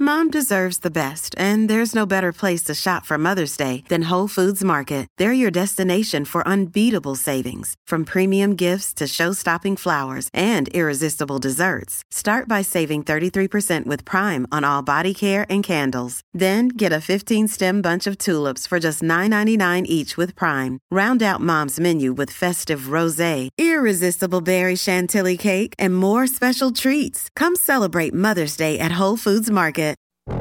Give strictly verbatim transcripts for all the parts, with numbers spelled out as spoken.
Mom deserves the best, and there's no better place to shop for Mother's Day than Whole Foods Market. They're your destination for unbeatable savings, from premium gifts to show-stopping flowers and irresistible desserts. Start by saving thirty-three percent with Prime on all body care and candles. Then get a fifteen-stem bunch of tulips for just nine ninety-nine each with Prime. Round out Mom's menu with festive rosé, irresistible berry chantilly cake, and more special treats. Come celebrate Mother's Day at Whole Foods Market.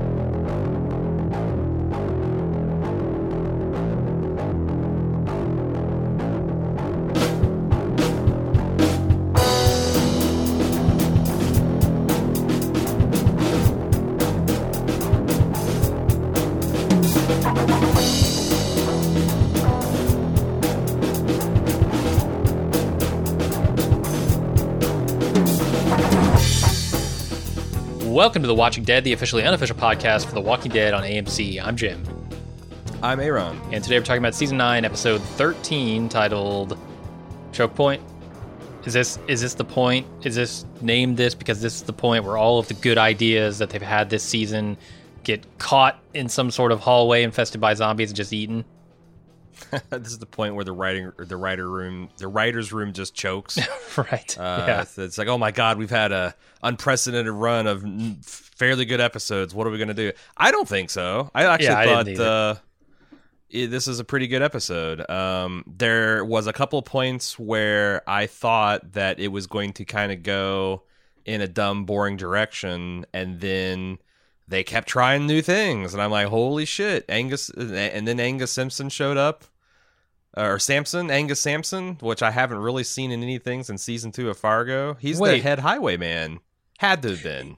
Welcome to The Watching Dead, the officially unofficial podcast for The Walking Dead on A M C. I'm Jim. I'm Aaron. And today we're talking about Season nine, Episode thirteen, titled Choke Point. Is this is this the point? Is this named this because this is the point where all of the good ideas that they've had this season get caught in some sort of hallway infested by zombies and just eaten? This is the point where the writing, the writer room, the writer's room just chokes. Right. Uh, yeah. It's, it's like, oh my God, we've had a unprecedented run of fairly good episodes. What are we going to do? I don't think so. I actually yeah, I thought uh, it, this is a pretty good episode. Um, there was a couple of points where I thought that it was going to kind of go in a dumb, boring direction, and then they kept trying new things, and I'm like, holy shit, Angus. And then Angus Simpson showed up. Or Samson, Angus Sampson, which I haven't really seen in anything since season two of Fargo. He's Wait. the head highwayman. Had to have been.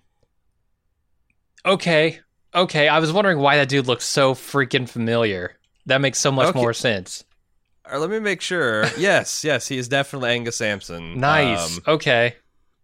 Okay. Okay. I was wondering why that dude looked so freaking familiar. That makes so much Okay. more sense. All right, let me make sure. yes, yes, he is definitely Angus Sampson. Nice. Um, okay.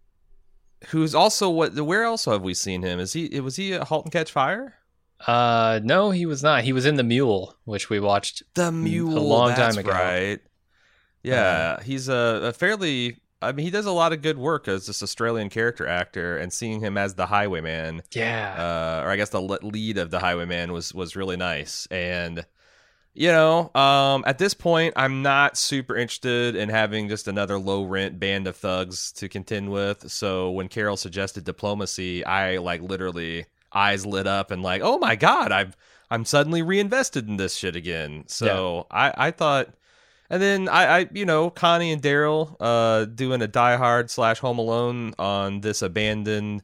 who's also what? Where else have we seen him? Is he? Was he at *Halt and Catch Fire*? Uh, no, he was not. He was in The Mule, which we watched The Mule, a long that's time ago. Right. Yeah, uh, he's a, a fairly. I mean, he does a lot of good work as this Australian character actor, and seeing him as the Highwayman, Yeah. uh, or I guess the le- lead of the Highwayman was was really nice. And you know, um, at this point, I'm not super interested in having just another low rent band of thugs to contend with. So when Carol suggested diplomacy, I like literally eyes lit up and like, oh my God, I've I'm suddenly reinvested in this shit again. So yeah. I I thought. And then I, I, you know, Connie and Daryl uh, doing a Die Hard slash Home Alone on this abandoned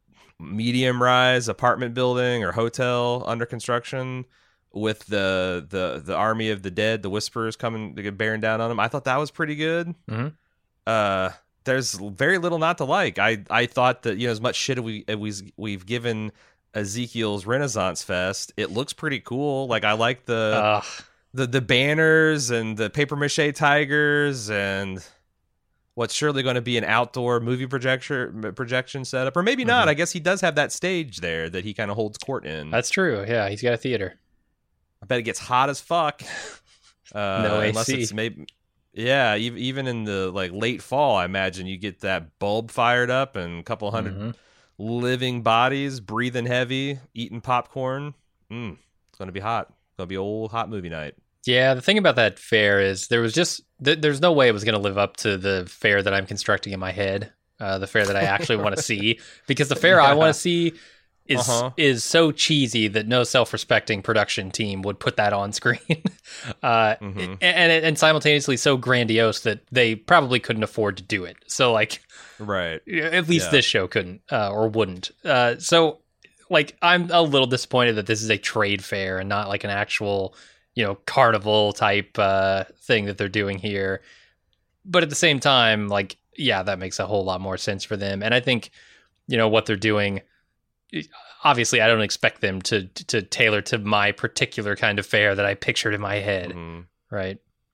medium rise apartment building or hotel under construction with the the the army of the dead, the Whisperers coming bearing down on them. I thought that was pretty good. Mm-hmm. Uh, there's very little not to like. I, I thought that, you know, as much shit as we as we we've given Ezekiel's Renaissance Fest, it looks pretty cool. Like I like the. Ugh. The the banners and the paper mache tigers and what's surely going to be an outdoor movie projection projection setup, or maybe not. Mm-hmm. I guess he does have that stage there that he kind of holds court in. That's true. Yeah, he's got a theater. I bet it gets hot as fuck. Uh, no unless A C. it's maybe, yeah. Even in the like late fall, I imagine you get that bulb fired up and a couple hundred Mm-hmm. living bodies breathing heavy, eating popcorn. Mm, it's going to be hot. It's going to be old hot movie night. Yeah, the thing about that fair is there was just th- there's no way it was going to live up to the fair that I'm constructing in my head, uh, the fair that I actually want to see, because the fair yeah. I want to see is uh-huh. is so cheesy that no self-respecting production team would put that on screen, uh, mm-hmm. and and simultaneously so grandiose that they probably couldn't afford to do it. So like, right, at least yeah. this show couldn't uh, or wouldn't. Uh, so like, I'm a little disappointed that this is a trade fair and not like an actual, you know, carnival type uh, thing that they're doing here. But at the same time, like, yeah, that makes a whole lot more sense for them. And I think, you know, what they're doing, obviously I don't expect them to to tailor to my particular kind of fair that I pictured in my head, mm-hmm. right?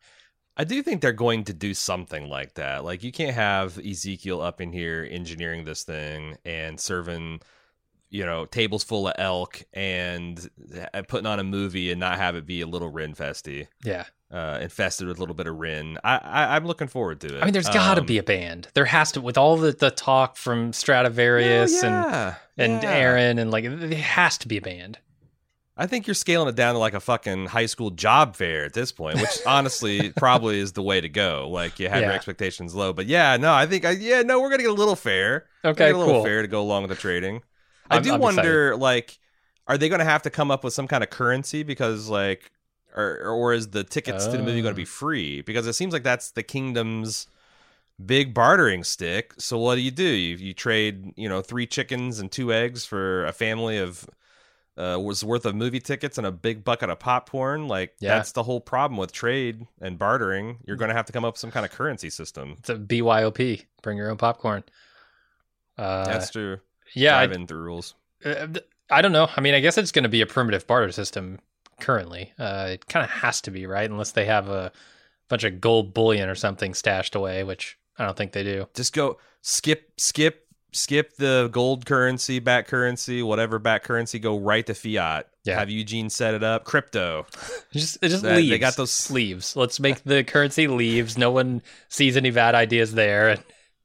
I do think they're going to do something like that. Like, you can't have Ezekiel up in here engineering this thing and serving, you know, tables full of elk and putting on a movie and not have it be a little Renfesty. Yeah. uh, infested with a little bit of Rin. I, I I'm looking forward to it. I mean, there's got to um, be a band. There has to, with all the, the talk from Stradivarius yeah, yeah, and and yeah. Aaron, and like there has to be a band. I think you're scaling it down to like a fucking high school job fair at this point, which honestly probably is the way to go. Like you have Yeah. your expectations low, but yeah, no, I think I yeah, no, we're gonna get a little fair. We're Okay, gonna get a little cool. fair to go along with the trading. I I'm- do I'm wonder, like, are they gonna have to come up with some kind of currency because like, or or is the tickets to the movie going to be Oh. free? Because it seems like that's the kingdom's big bartering stick. So what do you do? You you trade you know three chickens and two eggs for a family of. Uh, was worth of movie tickets and a big bucket of popcorn. Like Yeah. that's the whole problem with trade and bartering. You're going to have to come up with some kind of currency system. It's a B Y O P. Bring your own popcorn. Uh, That's true. yeah, I, Drive-in through rules. uh, I don't know. I mean, I guess it's going to be a primitive barter system currently. Uh, it kind of has to be, right? Unless they have a bunch of gold bullion or something stashed away, which I don't think they do. Just go skip, skip, skip the gold currency, back currency, whatever back currency. Go right to fiat. Yeah. Have Eugene set it up. Crypto. It just it just That- they leaves. got those- leaves. Let's make the currency leaves. No one sees any bad ideas there.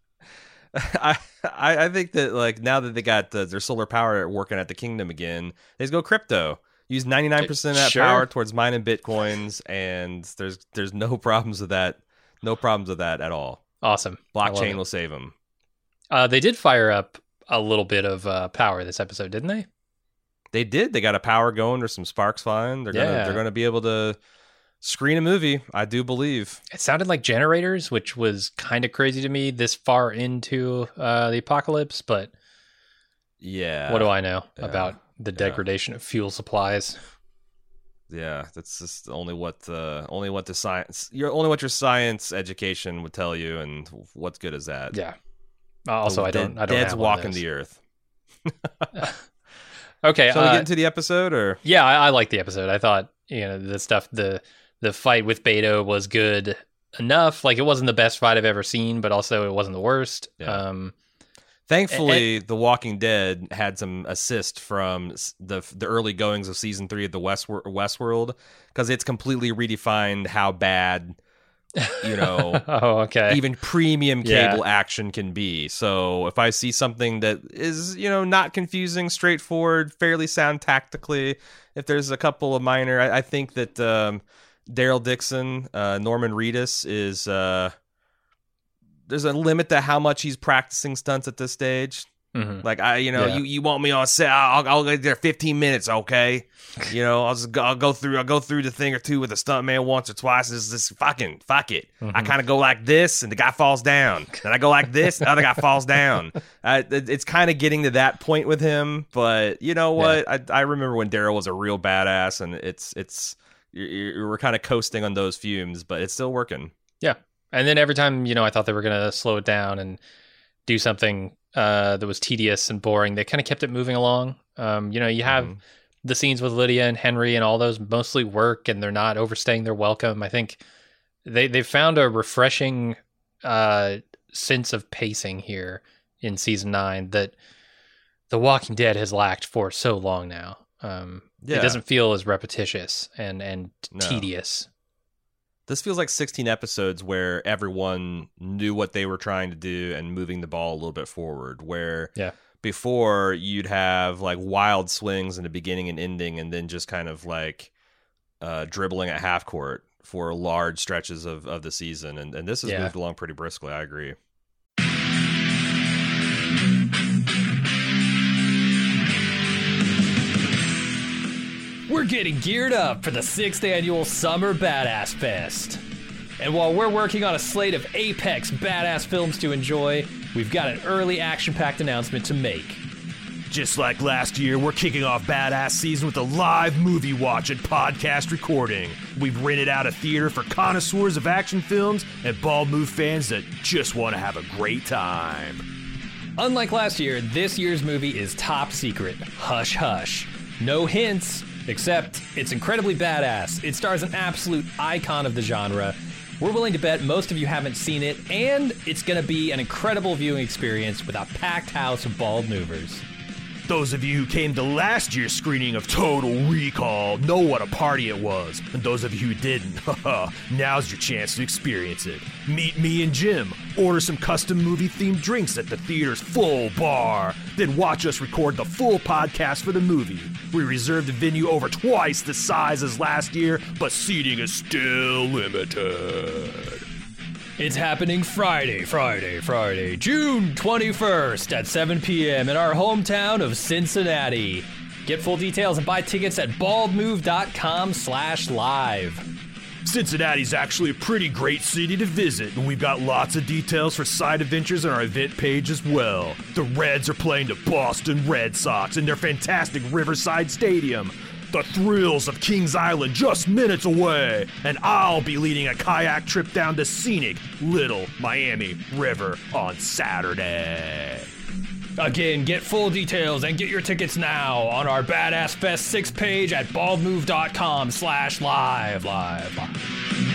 I, I I think that like now that they got the, their solar power working at the kingdom again, they just go crypto. Use ninety-nine percent of that Sure. power towards mining bitcoins, and there's there's no problems with that. No problems with that at all. Awesome. I love Blockchain it. will save them. Uh, they did fire up a little bit of uh, power this episode, didn't they? They did. They got a power going. There's some sparks flying. They're gonna Yeah. they're gonna be able to screen a movie. I do believe. It sounded like generators, which was kind of crazy to me this far into uh, the apocalypse. But Yeah. what do I know Yeah. about the degradation of fuel supplies? Yeah, that's just only what uh, only what the science. You're only what your science education would tell you, and what good is that? Yeah. Uh, also, The I don't. dead- I don't Dead's have one of walking those. the earth. Okay. Shall we uh, get into the episode, or Yeah, I, I like the episode. I thought, you know, the stuff, the the fight with Beto was good enough. Like, it wasn't the best fight I've ever seen, but also it wasn't the worst. Yeah. Um, thankfully, The Walking Dead had some assist from s- the the early goings of season three of the West Westworld, because it's completely redefined how bad, you know, oh, okay. even premium Yeah. cable action can be. So if I see something that is, you know, not confusing, straightforward, fairly sound tactically, if there's a couple of minor, I, I think that um, Daryl Dixon, uh, Norman Reedus is. Uh, there's a limit to how much he's practicing stunts at this stage. Mhm. Like I, you know, Yeah. you, you want me on set? I'll, I'll get there fifteen minutes, okay? You know, I'll just go, I'll go through, I'll go through the thing or two with a stuntman once or twice. This this fucking fuck it. I Mhm. kind of go like this, and the guy falls down. Then I go like this, and the other guy falls down. Uh, it, it's kind of getting to that point with him. But you know what? I I remember when Daryl was a real badass, and it's it's you you we're kind of coasting on those fumes, but it's still working. Yeah. And then every time, you know, I thought they were going to slow it down and do something uh, that was tedious and boring, they kind of kept it moving along. Um, you know, you have Mhm. the scenes with Lydia and Henry and all those mostly work, and they're not overstaying their welcome. I think they they found a refreshing uh, sense of pacing here in season nine that The Walking Dead has lacked for so long now. Um, Yeah. It doesn't feel as repetitious and and No. tedious. This feels like sixteen episodes where everyone knew what they were trying to do and moving the ball a little bit forward. Where Yeah. before you'd have like wild swings in the beginning and ending, and then just kind of like uh, dribbling at half court for large stretches of, of the season. And, and this has Yeah. moved along pretty briskly. I agree. We're getting geared up for the sixth annual Summer Badass Fest. And while we're working on a slate of apex badass films to enjoy, we've got an early action-packed announcement to make. Just like last year, we're kicking off Badass Season with a live movie watch and podcast recording. We've rented out a theater for connoisseurs of action films and Bald Move fans that just want to have a great time. Unlike last year, this year's movie is top secret. Hush hush. No hints, except it's incredibly badass. It stars an absolute icon of the genre. We're willing to bet most of you haven't seen it, and it's going to be an incredible viewing experience with a packed house of bald movers. Those of you who came to last year's screening of Total Recall know what a party it was. And those of you who didn't, haha, now's your chance to experience it. Meet me and Jim, order some custom movie-themed drinks at the theater's full bar, then watch us record the full podcast for the movie. We reserved a venue over twice the size as last year, but seating is still limited. It's happening Friday, Friday, Friday, June twenty-first at seven p.m. in our hometown of Cincinnati. Get full details and buy tickets at baldmove.com slash live. Cincinnati's actually a pretty great city to visit, and we've got lots of details for side adventures on our event page as well. The Reds are playing the Boston Red Sox in their fantastic Riverside Stadium. The thrills of Kings Island just minutes away, and I'll be leading a kayak trip down the scenic Little Miami River on Saturday. Again, get full details and get your tickets now on our Badass Fest six page at baldmove.com slash live, live, live.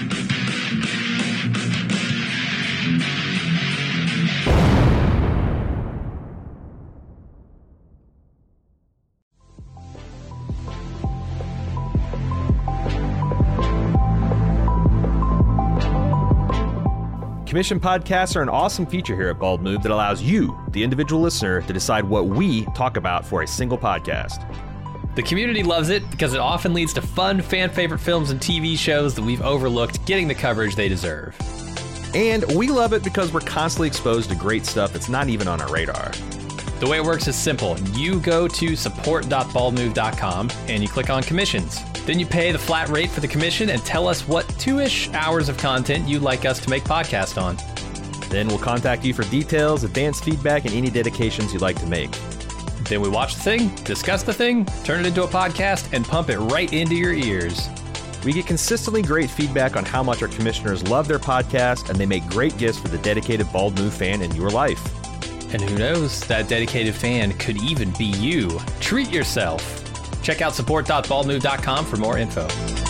Commission podcasts are an awesome feature here at Bald Move that allows you, the individual listener, to decide what we talk about for a single podcast. The community loves it because it often leads to fun, fan-favorite films and T V shows that we've overlooked getting the coverage they deserve. And we love it because we're constantly exposed to great stuff that's not even on our radar. The way it works is simple. You go to support dot bald move dot com and you click on commissions. Then you pay the flat rate for the commission and tell us what two-ish hours of content you'd like us to make podcast on. Then we'll contact you for details, advanced feedback, and any dedications you'd like to make. Then we watch the thing, discuss the thing, turn it into a podcast, and pump it right into your ears. We get consistently great feedback on how much our commissioners love their podcast, and they make great gifts for the dedicated Bald Move fan in your life. And who knows, that dedicated fan could even be you. Treat yourself. Check out support dot bald move dot com for more info.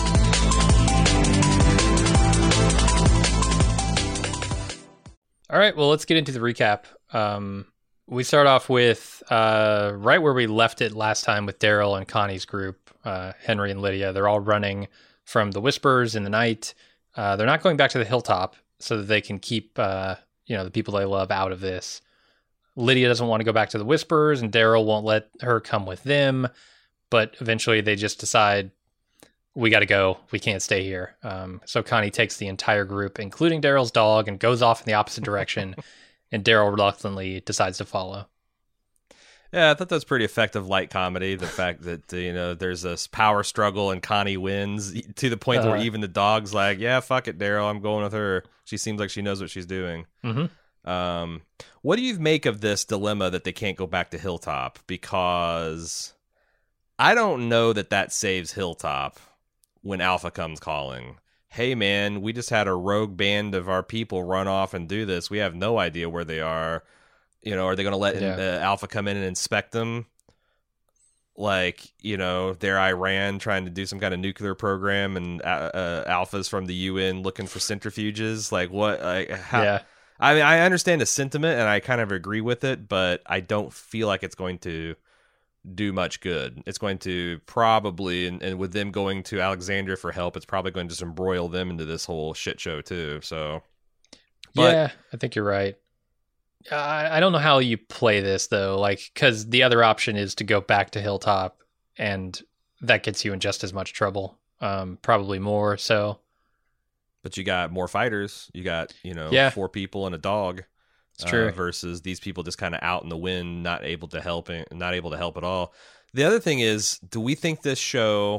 All right, well, let's get into the recap. Um, we start off with uh, right where we left it last time with Daryl and Connie's group, uh, Henry and Lydia. They're all running from the Whispers in the night. Uh, they're not going back to the hilltop so that they can keep uh, you know, the people they love out of this. Lydia doesn't want to go back to the Whispers, and Daryl won't let her come with them. But eventually they just decide, we got to go. We can't stay here. Um, so Connie takes the entire group, including Daryl's dog, and goes off in the opposite direction. And Daryl reluctantly decides to follow. Yeah, I thought that was pretty effective light comedy. The fact that, you know, there's this power struggle and Connie wins to the point uh, where even the dog's like, yeah, fuck it, Daryl, I'm going with her. She seems like she knows what she's doing. Mm-hmm. Um, what do you make of this dilemma that they can't go back to Hilltop? Because I don't know that that saves Hilltop when Alpha comes calling. Hey, man, we just had a rogue band of our people run off and do this. We have no idea where they are. You know, are they going to let yeah. uh, Alpha come in and inspect them? Like, you know, they're Iran trying to do some kind of nuclear program, and uh, uh, Alpha's from the U N looking for centrifuges. Like, what? Like, how? Yeah. I mean, I understand the sentiment, and I kind of agree with it, but I don't feel like it's going to do much good. It's going to probably, and, and with them going to Alexandria for help, it's probably going to just embroil them into this whole shit show too. So, but, yeah, I think you're right. I, I don't know how you play this though, like, because the other option is to go back to Hilltop, and that gets you in just as much trouble, um, probably more. So, but you got more fighters. You got, you know, yeah. four people and a dog. It's true. Uh, versus these people just kind of out in the wind, not able to help, not able to help at all. The other thing is, do we think this show?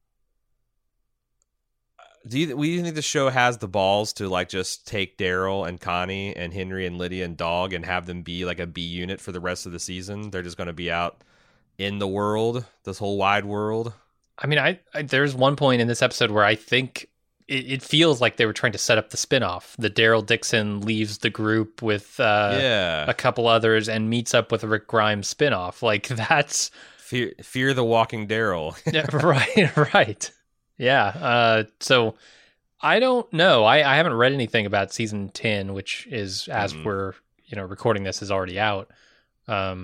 Do you we think the show has the balls to like just take Daryl and Connie and Henry and Lydia and Dog and have them be like a B unit for the rest of the season? They're just going to be out in the world, this whole wide world. I mean, I, I there's one point in this episode where I think it, it feels like they were trying to set up the spinoff. The Daryl Dixon leaves the group with uh, yeah. a couple others and meets up with a Rick Grimes spinoff. Like that's Fear, Fear the Walking Daryl. yeah, right, right. Yeah. Uh, so I don't know. I, I haven't read anything about season ten, which is as mm. we're you know recording this is already out. Um,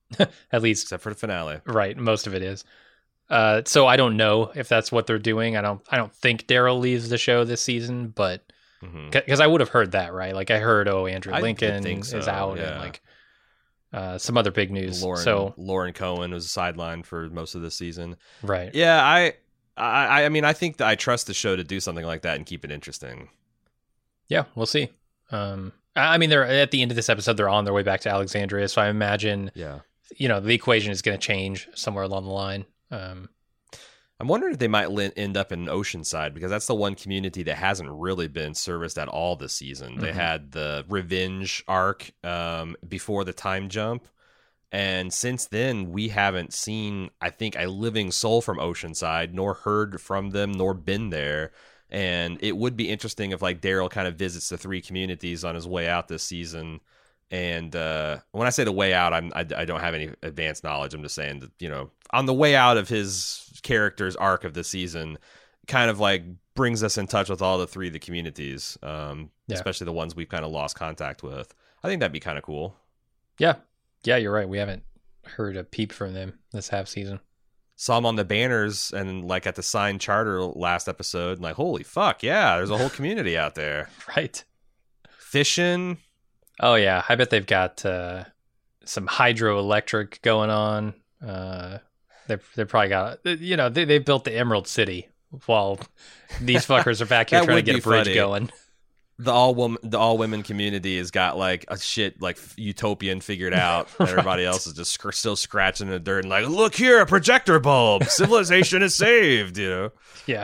At least, except for the finale. Right, most of it is. Uh, so I don't know if that's what they're doing. I don't. I don't think Daryl leaves the show this season, but because mm-hmm. I would have heard that, right? Like I heard, oh, Andrew Lincoln so, is out, yeah. and like uh, some other big news. Lauren, so Lauren Cohen was sidelined for most of the season, right? Yeah, I, I, I mean, I think that I trust the show to do something like that and keep it interesting. Yeah, we'll see. Um, I mean, they're at the end of this episode. They're on their way back to Alexandria, so I imagine, yeah, you know, the equation is going to change somewhere along the line. Um, I'm wondering if they might end up in Oceanside, because that's the one community that hasn't really been serviced at all this season. Mm-hmm. They had the revenge arc um, before the time jump, and since then we haven't seen, I think, a living soul from Oceanside, nor heard from them, nor been there. And it would be interesting if like Daryl kind of visits the three communities on his way out this season. And uh, when I say the way out, I'm, I, I don't have any advanced knowledge. I'm just saying that, you know, on the way out of his character's arc of the season, kind of like brings us in touch with all the three of the communities, um, yeah. especially the ones we've kind of lost contact with. I think that'd be kind of cool. Yeah. Yeah, you're right. We haven't heard a peep from them this half season. Saw them on the banners and like at the signed charter last episode. And like, holy fuck, yeah, there's a whole community out there. Right. Fishing. Oh, yeah. I bet they've got uh, some hydroelectric going on. Uh, they've, they've probably got, you know, they, they built the Emerald City while these fuckers are back here trying to get a bridge funny. going. The all woman, the all women community has got like a shit like utopian figured out. Right. Everybody else is just sc- still scratching in the dirt and like, look here, a projector bulb. Civilization is saved. You know. Yeah.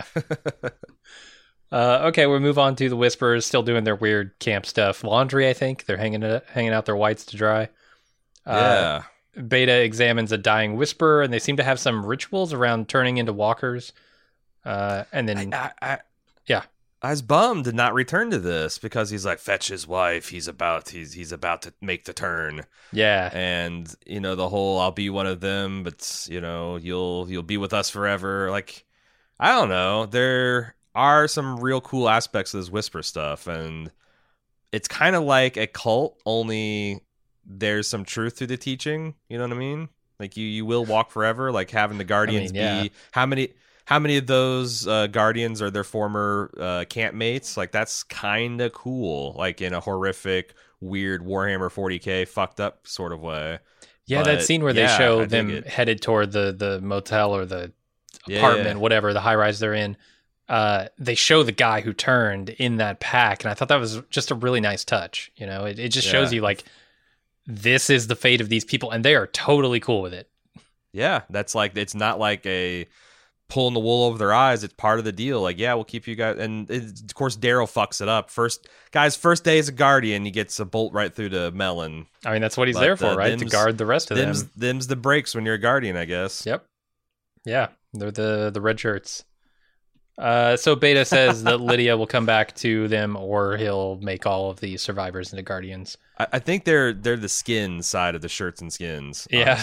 uh, okay, we'll move on to the Whisperers, still doing their weird camp stuff. Laundry, I think they're hanging it, hanging out their whites to dry. Uh, yeah. Beta examines a dying Whisperer, and they seem to have some rituals around turning into walkers. Uh, and then, I, I, yeah. I was bummed to not return to this because he's like, fetch his wife. He's about he's he's about to make the turn. Yeah, and you know the whole I'll be one of them, but you know you'll you'll be with us forever. Like I don't know. There are some real cool aspects of this Whisper stuff, and it's kind of like a cult. Only there's some truth to the teaching. You know what I mean? Like you you will walk forever. Like having the Guardians I mean, yeah. be how many. How many of those uh, Guardians are their former uh, campmates? Like, that's kind of cool. Like, in a horrific, weird Warhammer forty K fucked up sort of way. Yeah, but, that scene where yeah, they show I them headed toward the, the motel or the apartment, yeah. whatever, the high-rise they're in. Uh, they show the guy who turned in that pack, and I thought that was just a really nice touch. You know, it, it just shows yeah. you, like, this is the fate of these people, and they are totally cool with it. Yeah, that's like, it's not like a... pulling the wool over their eyes. It's part of the deal. Like, yeah, we'll keep you guys. And it, of course, Daryl fucks it up. First, guys, first day as a Guardian, he gets a bolt right through the melon. I mean, that's what he's but, there for, uh, right? To guard the rest of them's, them. Them's the breaks when you're a Guardian, I guess. Yep. Yeah, they're the the red shirts. Uh, so Beta says that Lydia will come back to them, or he'll make all of the survivors into Guardians. I, I think they're they're the skin side of the shirts and skins. Yeah.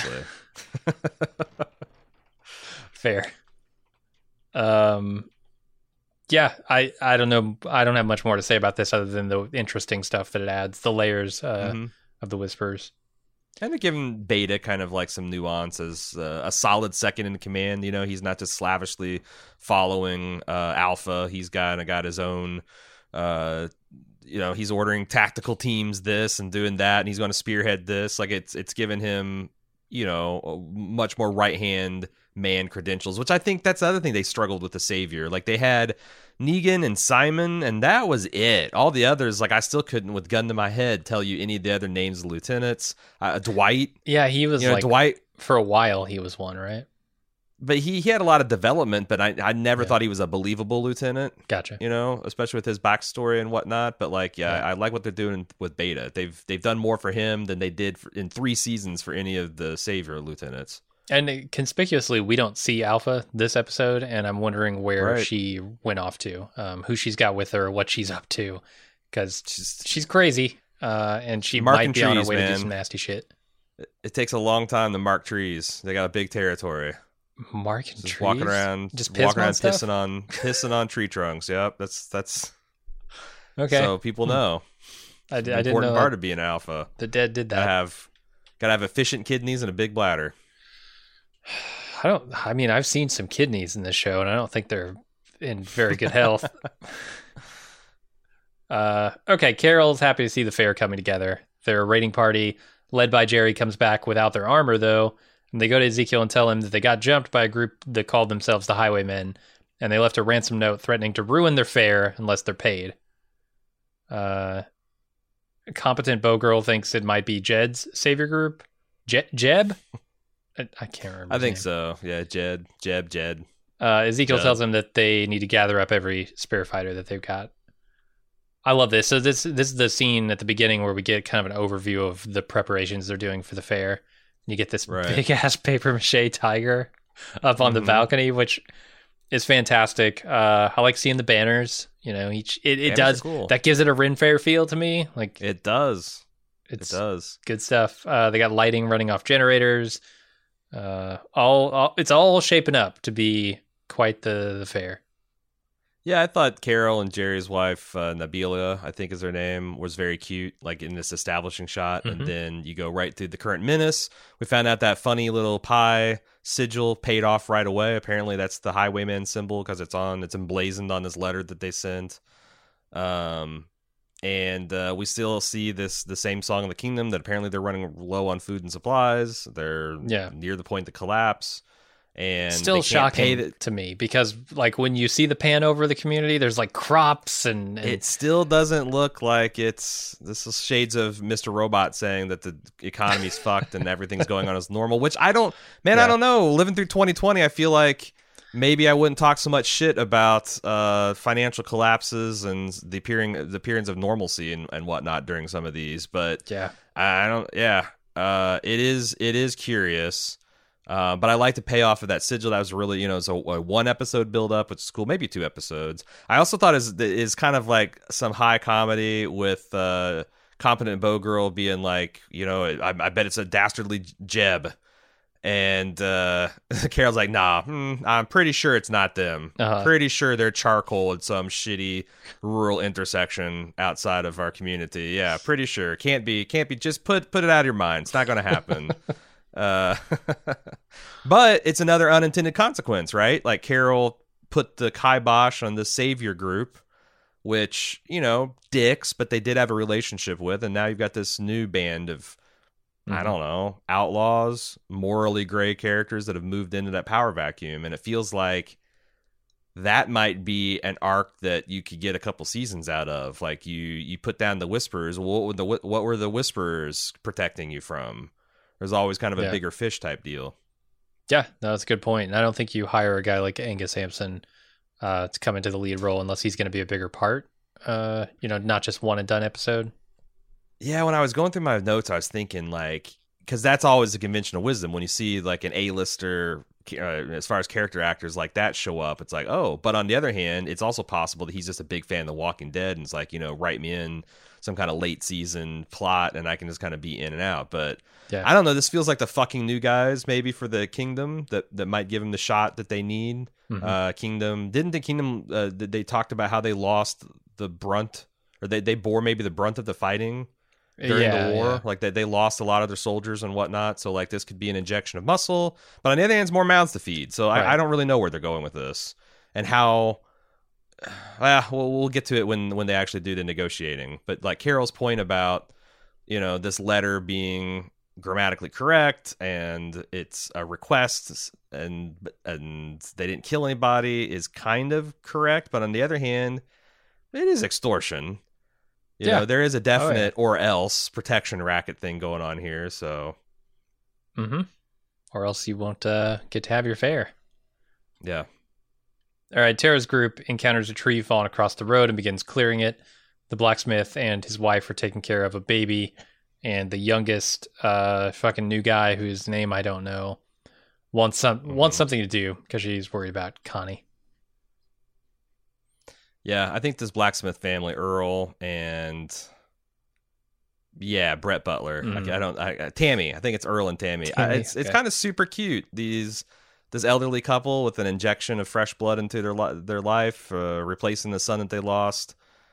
Fair. Um, yeah, I, I don't know. I don't have much more to say about this other than the interesting stuff that it adds, the layers uh, mm-hmm. of the Whispers. And they're giving Beta kind of like some nuances, uh, a solid second in command. You know, he's not just slavishly following uh, Alpha. He's kind of got his own, uh, you know, he's ordering tactical teams this and doing that, and he's going to spearhead this. Like it's it's given him, you know, much more right hand man credentials, which I think that's the other thing they struggled with the Savior. Like they had Negan and Simon, and that was it. All the others, like I still couldn't, with gun to my head, tell you any of the other names of the lieutenants. Uh, Dwight, yeah, he was you know, like Dwight for a while. He was one, right? But he, he had a lot of development, but I I never yeah. thought he was a believable lieutenant. Gotcha. You know, especially with his backstory and whatnot. But like, yeah, yeah. I, I like what they're doing with Beta. They've they've done more for him than they did for, in three seasons for any of the Savior lieutenants. And conspicuously, we don't see Alpha this episode, and I'm wondering where right. she went off to, um, who she's got with her, what she's up to, because she's, she's crazy, uh, and she might be trees, on her way man. to do some nasty shit. It, it takes a long time to mark trees. They got a big territory. Marking just trees, walking around, just walking around, stuff? pissing on, pissing on tree trunks. Yep, that's that's okay. So people know. I, I didn't know. Important part of being Alpha. The dead did that. I have. Gotta have efficient kidneys and a big bladder. I don't. I mean, I've seen some kidneys in this show, and I don't think they're in very good health. uh, okay, Carol's happy to see the fair coming together. Their raiding party, led by Jerry, comes back without their armor, though, and they go to Ezekiel and tell him that they got jumped by a group that called themselves the Highwaymen, and they left a ransom note threatening to ruin their fair unless they're paid. Uh, a competent bow girl thinks it might be Jed's savior group. Je- Jeb? I, I can't remember. I think name. so. Yeah, Jed, Jeb, Jed. Uh, Ezekiel Jed. tells them that they need to gather up every spear fighter that they've got. I love this. So this this is the scene at the beginning where we get kind of an overview of the preparations they're doing for the fair. You get this Right. big ass paper mache tiger up on the Mhm. balcony, which is fantastic. Uh, I like seeing the banners. You know, each it, it Banners does are cool. that gives it a Ren Fair feel to me. Like It does. it's It does. good stuff. Uh, they got lighting running off generators. Uh, all, all it's all shaping up to be quite the, the fair. Yeah, I thought Carol and Jerry's wife, uh, Nabila, I think is her name, was very cute, like in this establishing shot. Mhm. And then you go right through the current menace. We found out that funny little pie sigil paid off right away. Apparently that's the Highwayman symbol because it's on, it's emblazoned on this letter that they sent. Um, and uh, we still see this the same song of the kingdom that apparently they're running low on food and supplies. They're Yeah. near the point to collapse. And Still they can't pay shocking the- to me because like when you see the pan over the community, there's like crops and, and It still doesn't look like it's this is shades of Mister Robot saying that the economy's fucked and everything's going on as normal, which I don't man, I Yeah. don't know. Living through twenty twenty, I feel like maybe I wouldn't talk so much shit about uh, financial collapses and the appearing the appearance of normalcy and, and whatnot during some of these. But yeah. I don't yeah. Uh, it is it is curious. Uh, but I like the payoff of that sigil. That was really, you know, it's a, a one episode build up, which is cool. Maybe two episodes. I also thought is is kind of like some high comedy with uh, competent bow girl being like, you know, I, I bet it's a dastardly Jeb, and uh, Carol's like, nah, hmm, I'm pretty sure it's not them. Uh-huh. Pretty sure they're charcoal at some shitty rural intersection outside of our community. Yeah, pretty sure. Can't be. Can't be. Just put put it out of your mind. It's not going to happen. Uh, but it's another unintended consequence, right? Like Carol put the kibosh on the savior group, which, you know, dicks, but they did have a relationship with. And now you've got this new band of, I Mhm. don't know, outlaws, morally gray characters that have moved into that power vacuum. And it feels like that might be an arc that you could get a couple seasons out of. Like you, you put down the Whisperers. What were the, what were the Whisperers protecting you from? There's always kind of a Yeah. bigger fish type deal. Yeah, no, that's a good point. And I don't think you hire a guy like Angus Hampson uh, to come into the lead role unless he's going to be a bigger part. Uh, you know, not just one and done episode. Yeah, when I was going through my notes, I was thinking like, because that's always the conventional wisdom when you see like an A-lister, uh, as far as character actors like that show up, it's like, oh. But on the other hand, it's also possible that he's just a big fan of The Walking Dead and it's like, you know, write me in some kind of late season plot and I can just kind of be in and out. But Yeah. I don't know. This feels like the fucking new guys maybe for the Kingdom that, that might give them the shot that they need. Mhm. Uh, Kingdom didn't the Kingdom uh, they talked about how they lost the brunt or they, they bore maybe the brunt of the fighting during Yeah, the war. yeah. Like they, they lost a lot of their soldiers and whatnot. So like this could be an injection of muscle. But on the other hand, it's more mouths to feed. So Right. I, I don't really know where they're going with this and how. Well, we'll we'll get to it when when they actually do the negotiating. But like Carol's point about, you know, this letter being grammatically correct and it's a request and and they didn't kill anybody is kind of correct. But on the other hand, it is extortion. You Yeah. know, there is a definite Oh, or else protection racket thing going on here. So Mm-hmm. Or else you won't uh, get to have your fare. yeah. All right, Tara's group encounters a tree falling across the road and begins clearing it. The blacksmith and his wife are taking care of a baby, and the youngest uh, fucking new guy whose name I don't know wants some Mhm. wants something to do because she's worried about Connie. Yeah, I think this blacksmith family, Earl and yeah, Brett Butler. Mhm. I, I don't, I, Tammy. I think it's Earl and Tammy. I, Tammy, it's it's okay. kind of super cute. These this elderly couple with an injection of fresh blood into their li- their life, uh, replacing the son that they lost.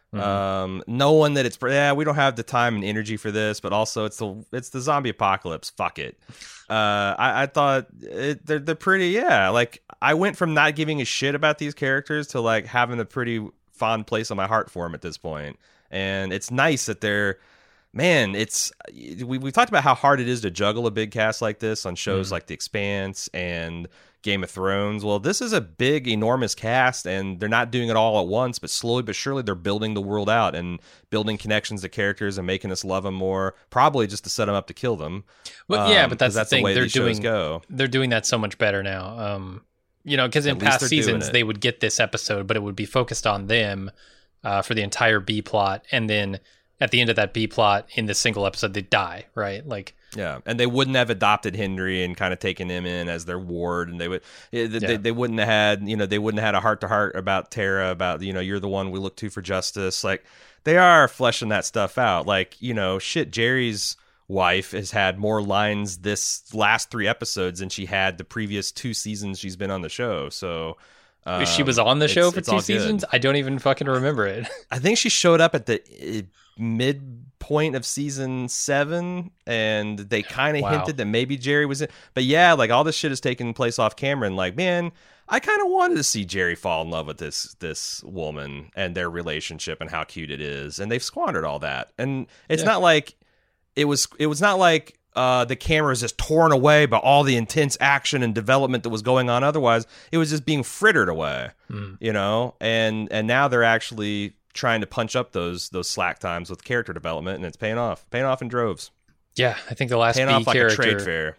Mm-hmm. Um, knowing that it's yeah, we don't have the time and energy for this, but also it's the it's the zombie apocalypse. Fuck it. Uh, I, I thought it, they're they're pretty yeah. Like I went from not giving a shit about these characters to like having a pretty fond place on my heart for them at this point, and it's nice that they're. Man, it's we we talked about how hard it is to juggle a big cast like this on shows mm. like The Expanse and Game of Thrones. Well, this is a big, enormous cast, and they're not doing it all at once, but slowly but surely they're building the world out and building connections to characters and making us love them more. Probably just to set them up to kill them. Well, um, yeah, but that's, that's the thing. the way they're these doing shows go. They're doing that so much better now. Um, you know, because in past seasons they would get this episode, but it would be focused on them uh, for the entire B plot, and then. At the end of that B plot in the single episode, they die, right? Like, yeah, and they wouldn't have adopted Henry and kind of taken him in as their ward, and they would, they, yeah. they wouldn't have had, you know, they wouldn't have had a heart to heart about Tara, about you know, you're the one we look to for justice. Like, they are fleshing that stuff out. Like, you know, shit, Jerry's wife has had more lines this last three episodes than she had the previous two seasons she's been on the show. So. Um, she was on the show for two seasons? Good. I don't even fucking remember it. I think she showed up at the uh, midpoint of season seven, and they kind of wow. hinted that maybe Jerry was in. But yeah, like all this shit is taking place off camera, and like, man, I kind of wanted to see Jerry fall in love with this this woman and their relationship and how cute it is, and they've squandered all that. And it's yeah. not like it was. It was not like. Uh, the camera is just torn away by all the intense action and development that was going on. Otherwise, it was just being frittered away, mm. you know. And and now they're actually trying to punch up those those slack times with character development, and it's paying off, paying off in droves. Yeah, I think the last paying B off like character, a trade fair.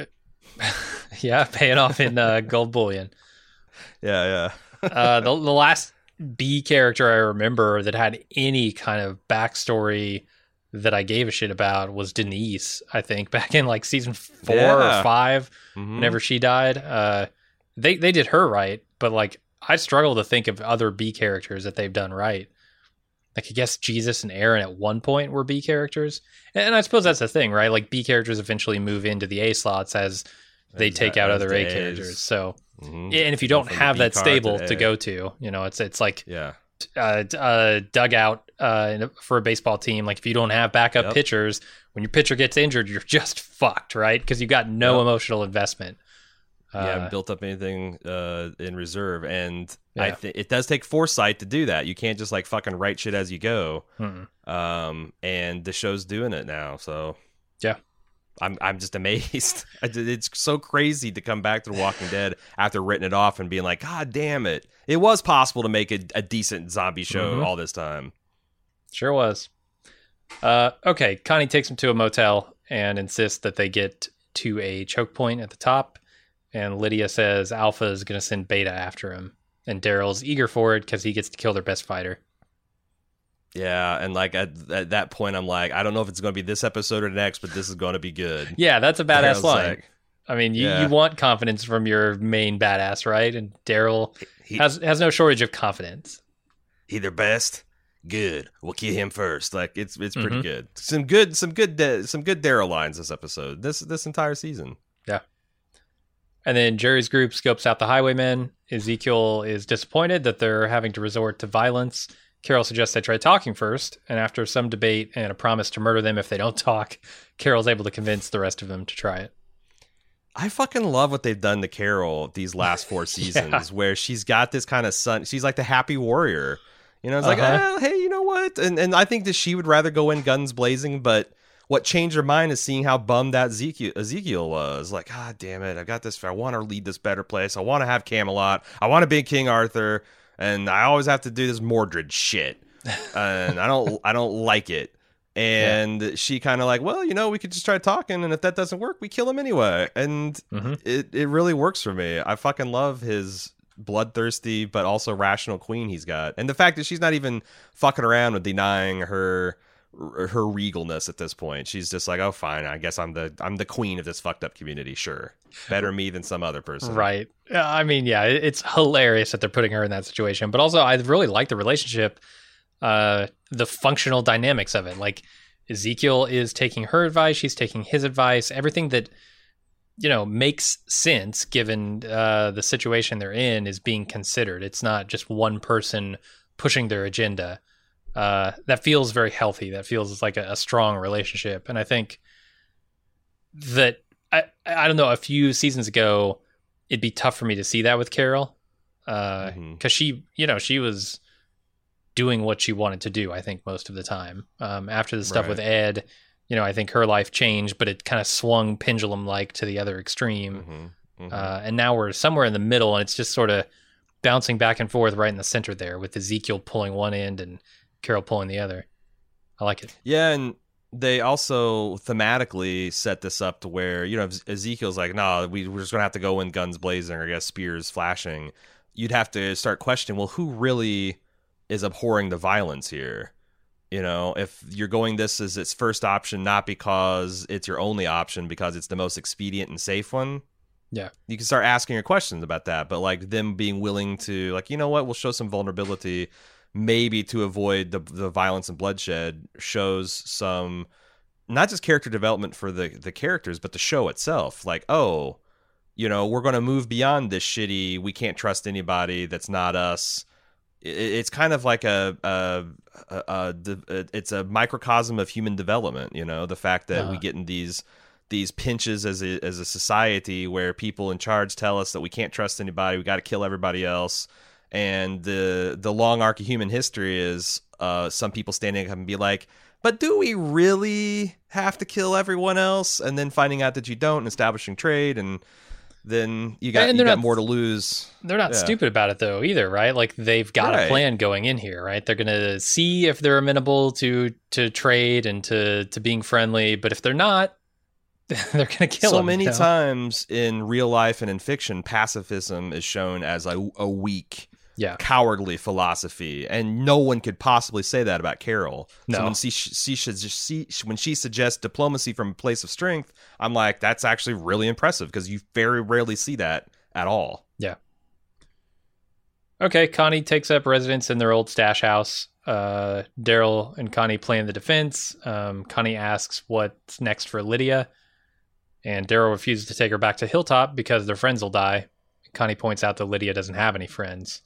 yeah, paying off in uh, gold bullion. Yeah, yeah. uh, the the last B character I remember that had any kind of backstory that I gave a shit about was Denise, I think, back in like season four yeah. or five, mm-hmm. whenever she died. Uh, they they did her right, but like I struggle to think of other B characters that they've done right. Like I guess Jesus and Aaron at one point were B characters, and I suppose that's the thing, right? Like B characters eventually move into the A slots as they as take that, out other A characters. So, mm-hmm. and if you don't have that stable to, to go to, you know, it's it's like yeah. Uh, uh, dugout uh, for a baseball team. Like if you don't have backup yep. pitchers, when your pitcher gets injured, you're just fucked, right? Because you've got no yep. emotional investment. Uh, you haven't built up anything uh, in reserve, and yeah. I think it does take foresight to do that. You can't just like fucking write shit as you go. Mm-hmm. Um, and the show's doing it now, so yeah. I'm I'm just amazed. It's so crazy to come back to The Walking Dead after written it off and being like, God damn it. It was possible to make a, a decent zombie show mm-hmm. all this time. Sure was. Uh, okay, Connie takes them to a motel and insists that they get to a choke point at the top. And Lydia says Alpha is going to send Beta after him. And Daryl's eager for it because he gets to kill their best fighter. Yeah, and like at, at that point, I'm like, I don't know if it's going to be this episode or next, but this is going to be good. Yeah, that's a badass line. Like, I mean, you, yeah. you want confidence from your main badass, right? And Daryl has has no shortage of confidence. He their best, good. We'll kill him first. Like it's it's pretty mm-hmm. good. Some good some good uh, some good Daryl lines this episode. This this entire season. Yeah. And then Jerry's group scopes out the Highwaymen. Ezekiel is disappointed that they're having to resort to violence. Carol suggests they try talking first, and after some debate and a promise to murder them if they don't talk, Carol's able to convince the rest of them to try it. I fucking love what they've done to Carol these last four seasons, yeah. where she's got this kind of son. She's like the happy warrior. You know, it's uh-huh. like, oh, hey, you know what? And and I think that she would rather go in guns blazing, but what changed her mind is seeing how bummed that Ezekiel, Ezekiel was. Like, God damn it, I got this. I want to lead this better place. I want to have Camelot. I want to be King Arthur. And I always have to do this Mordred shit, and I don't, I don't like it. And yeah. she kind of like, well, you know, we could just try talking, and if that doesn't work, we kill him anyway. And mm-hmm. it, it really works for me. I fucking love his bloodthirsty but also rational queen he's got, and the fact that she's not even fucking around with denying her her regalness at this point. She's just like, oh, fine, I guess I'm the I'm the queen of this fucked up community. Sure, better me than some other person. Right. I mean, yeah, it's hilarious that they're putting her in that situation, but also I really like the relationship, uh, the functional dynamics of it. Like Ezekiel is taking her advice, she's taking his advice, everything that, you know, makes sense given uh, the situation they're in is being considered. It's not just one person pushing their agenda. uh, that feels very healthy. That feels like a, a strong relationship. And I think that, I, I don't know, a few seasons ago, it'd be tough for me to see that with Carol. Because uh, mm-hmm. she, you know, she was doing what she wanted to do, I think, most of the time. Um, after the stuff right. with Ed, you know, I think her life changed, but it kind of swung pendulum-like to the other extreme. Mm-hmm. Mm-hmm. Uh, and now we're somewhere in the middle, and it's just sort of bouncing back and forth right in the center there, with Ezekiel pulling one end and Carol pulling the other. I like it. Yeah, and they also thematically set this up to where, you know, if Ezekiel's like, no, we, we're just going to have to go in guns blazing, or I guess spears flashing. You'd have to start questioning, well, who really is abhorring the violence here? You know, if you're going this as its first option, not because it's your only option, because it's the most expedient and safe one. Yeah. You can start asking your questions about that. But like them being willing to, like, you know what, we'll show some vulnerability, maybe to avoid the the violence and bloodshed, shows some, not just character development for the, the characters, but the show itself. Like, oh, you know, we're going to move beyond this shitty, we can't trust anybody that's not us. It's kind of like a, a, a, a it's a microcosm of human development, you know, the fact that uh-huh. we get in these these pinches as a, as a society where people in charge tell us that we can't trust anybody, we got to kill everybody else. And the the long arc of human history is uh, some people standing up and be like, but do we really have to kill everyone else? And then finding out that you don't, and establishing trade, and then you got, you got not, more to lose. They're not yeah. stupid about it, though, either, right? Like, they've got right. a plan going in here, right? They're going to see if they're amenable to to trade and to, to being friendly, but if they're not, they're going to kill so them. So many you know? times in real life and in fiction, pacifism is shown as a, a weak, yeah. cowardly philosophy, and no one could possibly say that about Carol. No. So when she, she, she, when she suggests diplomacy from a place of strength, I'm like, that's actually really impressive, because you very rarely see that at all. Yeah. Okay, Connie takes up residence in their old stash house. Uh, Daryl and Connie plan the defense. Um, Connie asks what's next for Lydia, and Daryl refuses to take her back to Hilltop because their friends will die. Connie points out that Lydia doesn't have any friends.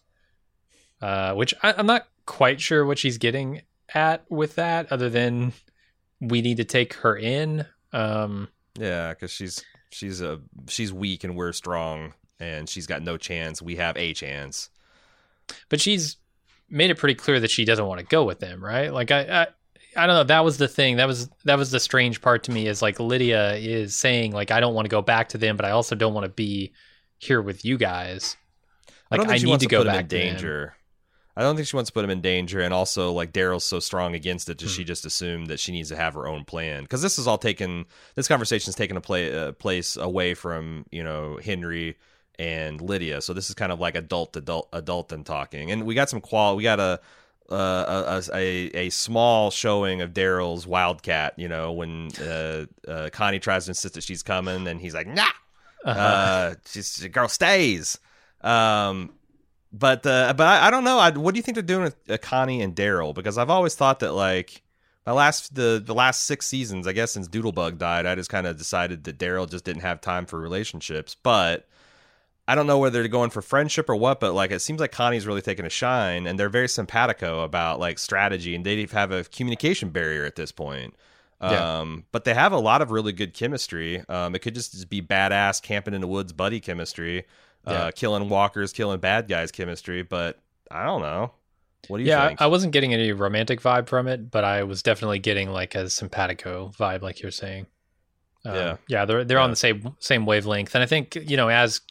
Uh, which I, I'm not quite sure what she's getting at with that, other than we need to take her in. Um, yeah, because she's she's a she's weak and we're strong, and she's got no chance. We have a chance. But she's made it pretty clear that she doesn't want to go with them, right? Like I, I, I don't know. That was the thing. That was that was the strange part to me. Is like Lydia is saying like, I don't want to go back to them, but I also don't want to be here with you guys. Like, I don't think I she need wants to to go put him back in to danger. them. I don't think she wants to put him in danger, and also like Daryl's so strong against it, does hmm. she just assume that she needs to have her own plan? Because this is all taken. This conversation's taken a play, uh, place away from, you know, Henry and Lydia, so this is kind of like adult adult adult and talking. And we got some qual. We got a. Uh, a, a a small showing of Daryl's wildcat, you know, when uh, uh, Connie tries to insist that she's coming, and he's like, nah, uh-huh. uh, she's, the girl stays. Um, but uh, but I, I don't know. I, what do you think they're doing with uh, Connie and Daryl? Because I've always thought that, like, my last the the last six seasons, I guess since Doodlebug died, I just kind of decided that Daryl just didn't have time for relationships. But I don't know whether they're going for friendship or what, but like it seems like Connie's really taking a shine, and they're very simpatico about like strategy, and they have a communication barrier at this point. Yeah. Um, but they have a lot of really good chemistry. Um, it could just be badass camping in the woods buddy chemistry, uh, Yeah. killing walkers, killing bad guys chemistry. But I don't know. What do you yeah, think? I, I wasn't getting any romantic vibe from it, but I was definitely getting like a simpatico vibe, like you're saying. Um, Yeah. yeah, they're they're Yeah. on the same same wavelength, and I think, you know, as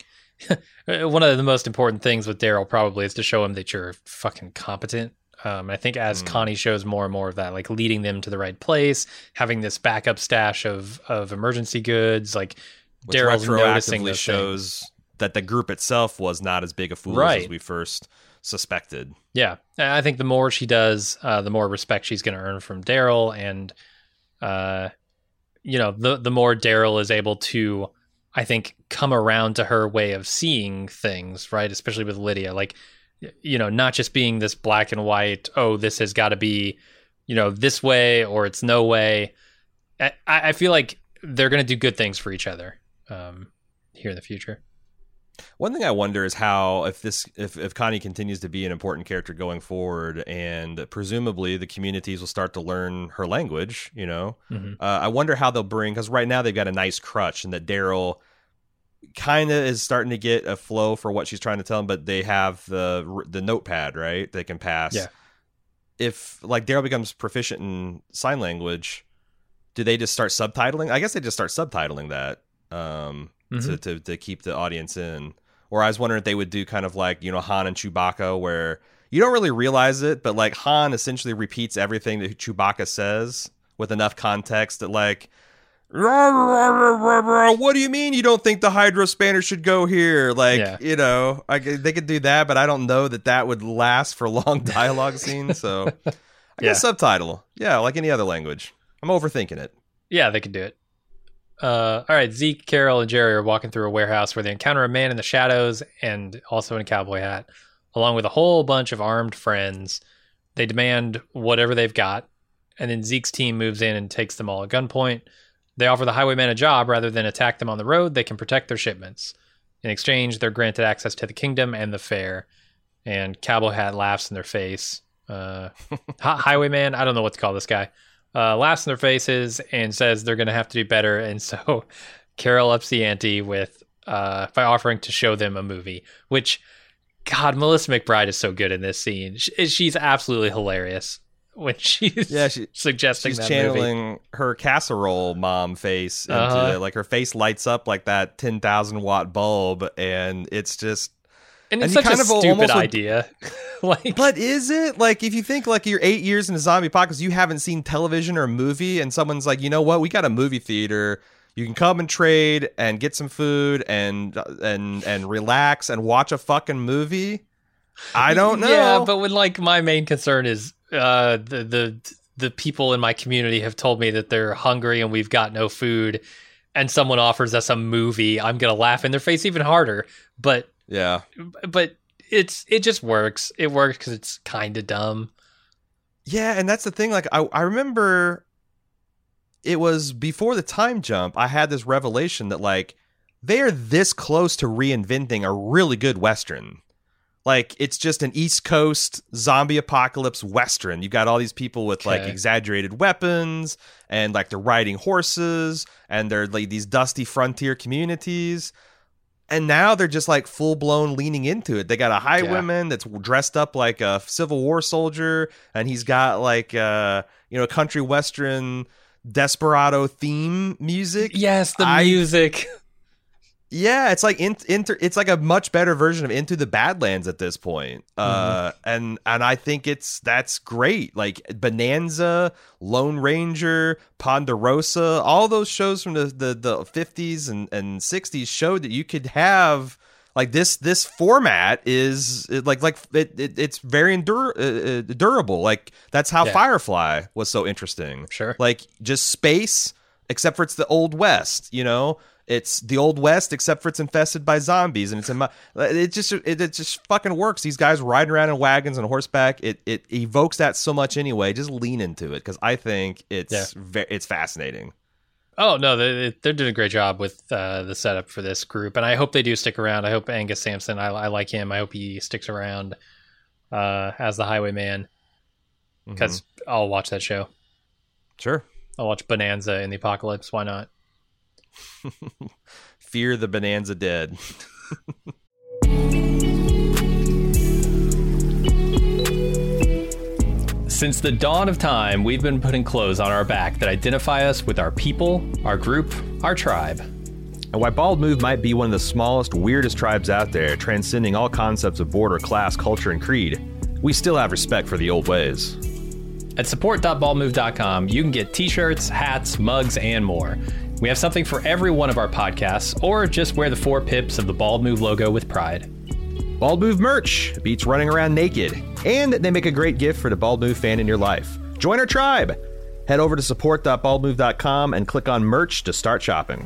one of the most important things with Daryl probably is to show him that you're fucking competent. Um, I think as Mm. Connie shows more and more of that, like leading them to the right place, having this backup stash of of emergency goods, like Which Daryl's noticing retroactively those shows things. that the group itself was not as big a fool Right. as we first suspected. Yeah, and I think the more she does, uh, the more respect she's going to earn from Daryl, and uh, you know, the the more Daryl is able to, I think, come around to her way of seeing things, right? Especially with Lydia, like, you know, not just being this black and white, oh, this has got to be, you know, this way or it's no way. I, I feel like they're going to do good things for each other um, here in the future. One thing I wonder is how, if this, if, if Connie continues to be an important character going forward, and presumably the communities will start to learn her language, you know, mm-hmm. uh, I wonder how they'll bring, because right now they've got a nice crutch, and that Daryl kind of is starting to get a flow for what she's trying to tell him, but they have the the notepad, right? They can pass. Yeah. If like Daryl becomes proficient in sign language, do they just start subtitling? I guess they just start subtitling that. Um, Mm-hmm. To, to to keep the audience in. Or I was wondering if they would do kind of like, you know, Han and Chewbacca, where you don't really realize it, but like Han essentially repeats everything that Chewbacca says with enough context that like, what do you mean you don't think the Hydro Spanner should go here? Like, yeah. you know, I, they could do that, but I don't know that that would last for long dialogue scenes. So I guess yeah. subtitle. Yeah, like any other language. I'm overthinking it. Yeah, they could do it. Uh, all right, Zeke, Carol, and Jerry are walking through a warehouse where they encounter a man in the shadows and also in a cowboy hat, along with a whole bunch of armed friends. They demand whatever they've got, and then Zeke's team moves in and takes them all at gunpoint. They offer the highwaymen a job rather than attack them on the road. They can protect their shipments. In exchange, they're granted access to the kingdom and the fair. And Cowboy Hat laughs in their face. Uh, highwayman, I don't know what to call this guy. Uh, laughs in their faces and says they're going to have to do better. And so Carol ups the ante with uh, by offering to show them a movie, which, God, Melissa McBride is so good in this scene. She, she's absolutely hilarious when she's yeah, she, suggesting she's that channeling movie. Her casserole mom face into Uh-huh. it. Like her face lights up like that ten thousand watt bulb, and it's just And it's and such kind a of stupid almost would- idea. Like, But is it? Like, if you think like you're eight years in a zombie apocalypse, you haven't seen television or a movie, and someone's like, you know what, we got a movie theater. You can come and trade and get some food and and and relax and watch a fucking movie. I don't know. Yeah, but when like my main concern is uh, the the the people in my community have told me that they're hungry and we've got no food, and someone offers us a movie, I'm gonna laugh in their face even harder. But yeah, but it's it just works. It works because it's kind of dumb. Yeah, and that's the thing. Like I I remember, it was before the time jump. I had this revelation that like they are this close to reinventing a really good Western. Like, it's just an East Coast zombie apocalypse Western. You've got all these people with, okay. like, exaggerated weapons, and, like, they're riding horses, and they're, like, these dusty frontier communities. And now they're just, like, full-blown leaning into it. They got a highwayman yeah. that's dressed up like a Civil War soldier, and he's got, like, uh, you know, country Western desperado theme music. Yes, the I, music. Yeah, it's like in, inter, it's like a much better version of Into the Badlands at this point, mm-hmm. uh, and and I think it's that's great. Like Bonanza, Lone Ranger, Ponderosa, all those shows from the the, the fifties and, and sixties showed that you could have like this this format is like like it, it it's very endur- uh, durable. Like that's how yeah. Firefly was so interesting. Sure, like just space, except for it's the Old West, you know. It's the Old West, except for it's infested by zombies, and it's in my. It just it, it just fucking works. These guys riding around in wagons on horseback. It it evokes that so much anyway. Just lean into it because I think it's yeah. ve- it's fascinating. Oh no, they they're doing a great job with uh, the setup for this group, and I hope they do stick around. I hope Angus Sampson. I, I like him. I hope he sticks around uh, as the Highwayman because mm-hmm. I'll watch that show. Sure, I'll watch Bonanza in the Apocalypse. Why not? Fear the Bonanza Dead. Since the dawn of time, we've been putting clothes on our back that identify us with our people, our group, our tribe. And while Bald Move might be one of the smallest, weirdest tribes out there, transcending all concepts of border, class, culture, and creed, we still have respect for the old ways. At support dot bald move dot com, you can get t-shirts, hats, mugs, and more. We have something for every one of our podcasts, or just wear the four pips of the Bald Move logo with pride. Bald Move merch beats running around naked, and they make a great gift for the Bald Move fan in your life. Join our tribe! Head over to support dot bald move dot com and click on merch to start shopping.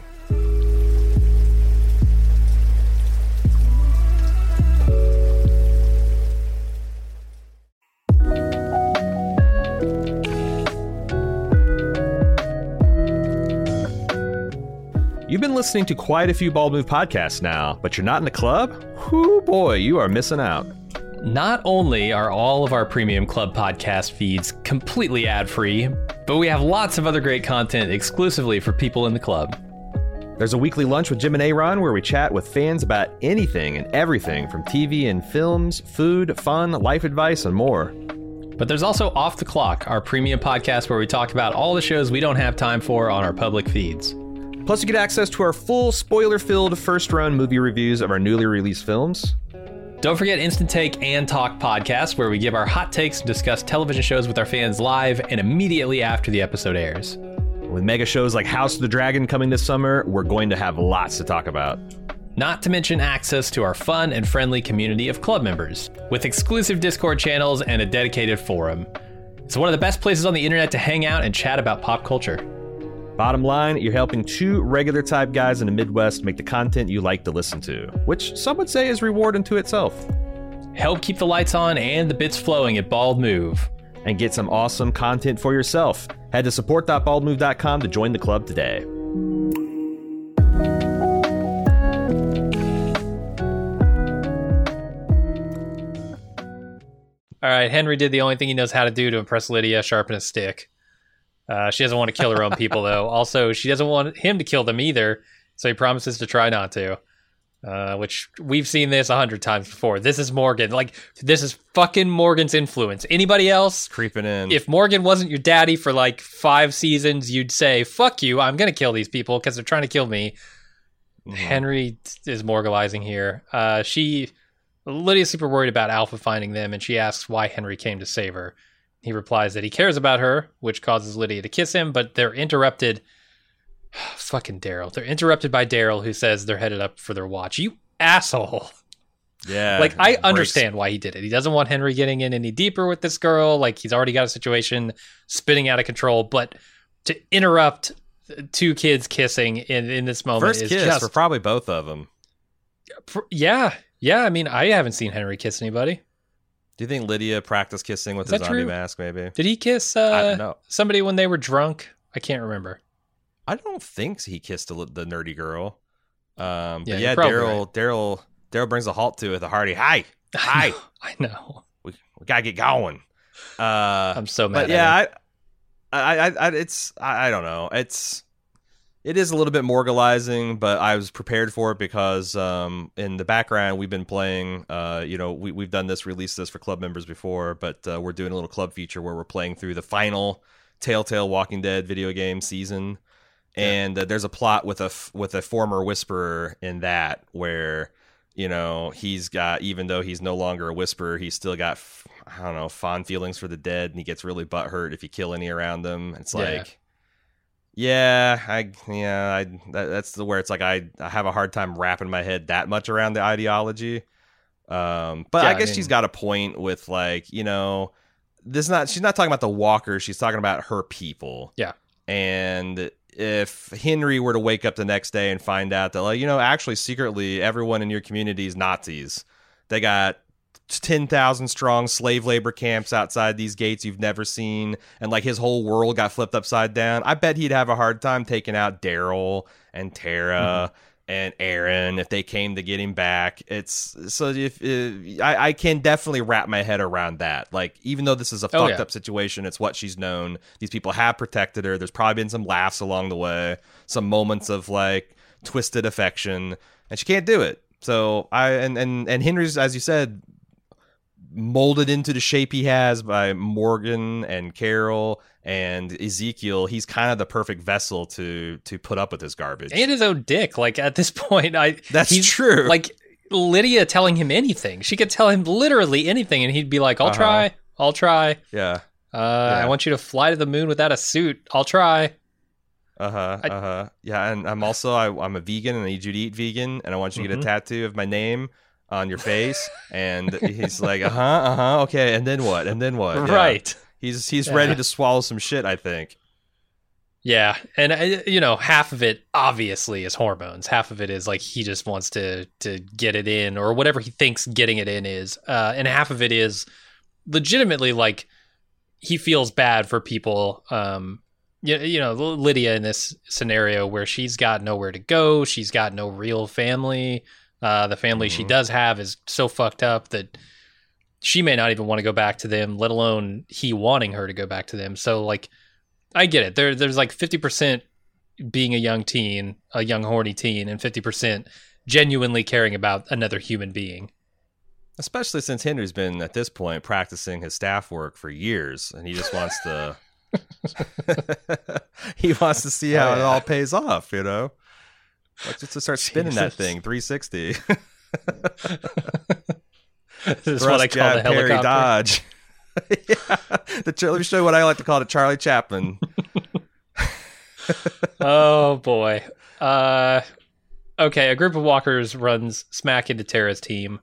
You've You've been listening to quite a few Bald Move podcasts now, but you're not in the club? Whoo boy, you are missing out. Not only are all of our premium club podcast feeds completely ad-free, but we have lots of other great content exclusively for people in the club. There's a weekly lunch with Jim and Aaron where we chat with fans about anything and everything from T V and films, food, fun, life advice, and more. But there's also Off the Clock, our premium podcast where we talk about all the shows we don't have time for on our public feeds. Plus, you get access to our full spoiler-filled first-run movie reviews of our newly released films. Don't forget Instant Take and Talk podcasts, where we give our hot takes and discuss television shows with our fans live and immediately after the episode airs. With mega shows like House of the Dragon coming this summer, we're going to have lots to talk about. Not to mention access to our fun and friendly community of club members, with exclusive Discord channels and a dedicated forum. It's one of the best places on the internet to hang out and chat about pop culture. Bottom line, you're helping two regular type guys in the Midwest make the content you like to listen to, which some would say is reward unto itself. Help keep the lights on and the bits flowing at Bald Move. And get some awesome content for yourself. Head to support dot bald move dot com to join the club today. All right, Henry did the only thing he knows how to do to impress Lydia, sharpen a stick. Uh, she doesn't want to kill her own people, though. Also, she doesn't want him to kill them either, so he promises to try not to. Uh, which, we've seen this a hundred times before. This is Morgan. Like, this is fucking Morgan's influence. Anybody else? Creeping in. If Morgan wasn't your daddy for like five seasons, you'd say, fuck you, I'm going to kill these people because they're trying to kill me. Mm-hmm. Henry is Morgalizing here. Uh, she... Lydia's super worried about Alpha finding them, and she asks why Henry came to save her. He replies that he cares about her, which causes Lydia to kiss him, but they're interrupted. Fucking Daryl. They're interrupted by Daryl, who says they're headed up for their watch. You asshole. Yeah. Like, I understand why he did it. He doesn't want Henry getting in any deeper with this girl. Like, he's already got a situation spinning out of control, but to interrupt two kids kissing in, in this moment First is kiss just... for probably both of them. Yeah. Yeah, I mean, I haven't seen Henry kiss anybody. Do you think Lydia practiced kissing with Is the that zombie true? mask, maybe? Did he kiss I uh, don't know. somebody when they were drunk? I can't remember. I don't think he kissed the, the nerdy girl. Um, Yeah, but you're yeah, probably Daryl right. Daryl Daryl brings a halt to it with a hearty hi. I Hi. know. I know. We, we gotta get going. Uh, I'm so mad but at yeah, him. I, I, I, I, it's I, I don't know. It's it is a little bit morgalizing, but I was prepared for it because um, in the background we've been playing. Uh, you know, we we've done this, released this for club members before, but uh, we're doing a little club feature where we're playing through the final Telltale Walking Dead video game season, yeah. and uh, there's a plot with a with a former Whisperer in that where. You know, he's got, even though he's no longer a Whisperer, he's still got, I don't know, fond feelings for the dead, and he gets really butthurt if you kill any around him. It's like, yeah, yeah I, yeah, I, that, that's the where it's like I, I have a hard time wrapping my head that much around the ideology. Um, but Yeah, I guess I mean, she's got a point with like, you know, this not, she's not talking about the walkers, she's talking about her people. Yeah. And if Henry were to wake up the next day and find out that, like, you know, actually secretly everyone in your community is Nazis. They got ten thousand strong slave labor camps outside these gates you've never seen. And like his whole world got flipped upside down. I bet he'd have a hard time taking out Daryl and Tara mm-hmm. and Aaron if they came to get him back. It's so if, if I, I can definitely wrap my head around that. Like, even though this is a Oh, fucked yeah. up situation, it's what she's known. These people have protected her. There's probably been some laughs along the way, some moments of like twisted affection, and she can't do it. So I and and and Henry's, as you said, molded into the shape he has by Morgan and Carol and Ezekiel. He's kind of the perfect vessel to to put up with this garbage. And his own dick. Like, at this point, I That's he's, true. Like, Lydia telling him anything. She could tell him literally anything, and he'd be like, I'll Uh-huh. try. I'll try. Yeah. Uh, I want you to fly to the moon without a suit. I'll try. Uh huh. I- Uh huh. Yeah, and I'm also I, I'm a vegan, and I need you to eat vegan, and I want you to get Mhm. a tattoo of my name on your face. And he's like, uh huh, uh huh, okay. And then what? And then what? Yeah. Right. He's he's Yeah. ready to swallow some shit, I think. Yeah, and uh, you know, half of it obviously is hormones. Half of it is like he just wants to to get it in, or whatever he thinks getting it in is, uh, and half of it is legitimately like he feels bad for people um, you, you know, Lydia in this scenario where she's got nowhere to go, she's got no real family. Uh, the family mm-hmm. she does have is so fucked up that she may not even want to go back to them, let alone he wanting her to go back to them. So, like, I get it. There, there's like fifty percent being a young teen, a young horny teen, and fifty percent genuinely caring about another human being. Especially since Henry's been, at this point, practicing his staff work for years, and he just wants to... he wants to see how oh, yeah. it all pays off, you know? Let's just start spinning Jesus. that thing, three sixty. This is what I call jab, the helicopter. Parry, dodge. yeah. the, let me show you what I like to call the Charlie Chaplin. Oh, boy. Uh, okay, a group of walkers runs smack into Tara's team.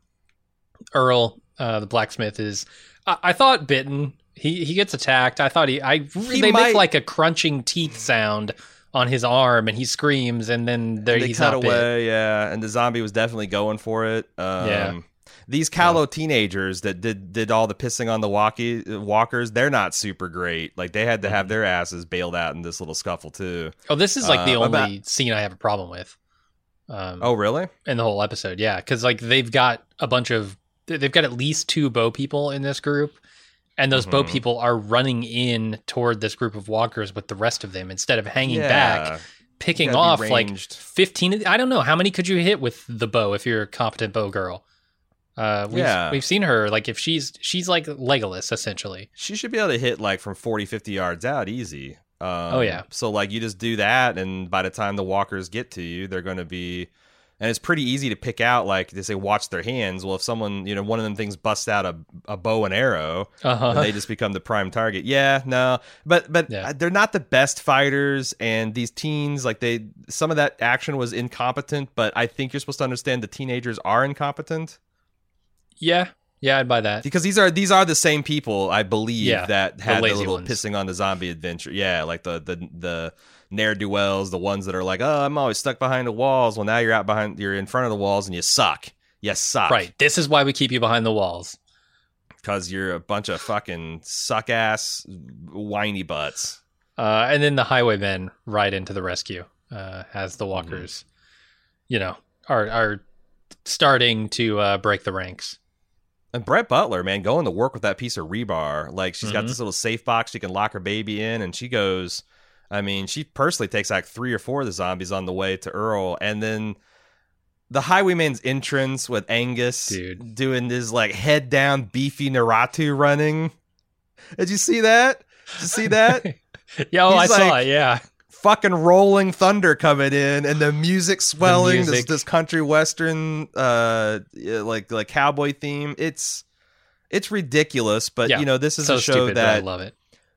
Earl, uh, the blacksmith, is... I, I thought bitten. He he gets attacked. I thought he... I he They might... make like a crunching teeth sound on his arm, and he screams, and then there, and they he's cut not away, bit. yeah. And the zombie was definitely going for it. Um, yeah. These callow yeah. teenagers that did did all the pissing on the walkie, walkers, they're not super great. Like, they had to have their asses bailed out in this little scuffle, too. Oh, this is like the uh, only about... scene I have a problem with. Um, oh, really? In the whole episode, yeah. Because, like, they've got a bunch of... They've got at least two bow people in this group, and those mm-hmm. bow people are running in toward this group of walkers with the rest of them instead of hanging yeah. back, picking off like fifteen. I don't know. How many could you hit with the bow if you're a competent bow girl? Uh, we've, yeah. we've seen her, like, if she's she's like Legolas, essentially. She should be able to hit, like, from forty, fifty yards out easy. Um, oh, yeah. So, like, you just do that, and by the time the walkers get to you, they're going to be... And it's pretty easy to pick out, like, they say, watch their hands. Well, if someone, you know, one of them things busts out a, a bow and arrow, uh-huh. then they just become the prime target. Yeah, no. But but yeah. they're not the best fighters, and these teens, like, they, some of that action was incompetent, but I think you're supposed to understand the teenagers are incompetent. Yeah. Yeah, I'd buy that. Because these are these are the same people, I believe, yeah, that had the, the little ones. pissing on the zombie adventure. Yeah, like the the the ne'er-do-wells, the ones that are like, oh, I'm always stuck behind the walls. Well, now you're out behind, you're in front of the walls, and you suck. You suck. Right. This is why we keep you behind the walls. Because you're a bunch of fucking suck-ass whiny butts. Uh, and then the highwaymen ride into the rescue uh, as the walkers, mm-hmm. you know, are are starting to uh, break the ranks. And Brett Butler, man, going to work with that piece of rebar. Like, she's mm-hmm. got this little safe box she can lock her baby in, and she goes... I mean, she personally takes like three or four of the zombies on the way to Earl. And then the highwayman's entrance with Angus Dude. doing this like head down beefy Naruto running. Did you see that? Did you see that? yeah, oh, He's I like, saw it, yeah. Fucking rolling thunder coming in and the music swelling, the music. This, this country western uh like like cowboy theme. It's it's ridiculous, but yeah, you know, this is so a show stupid, that I love it.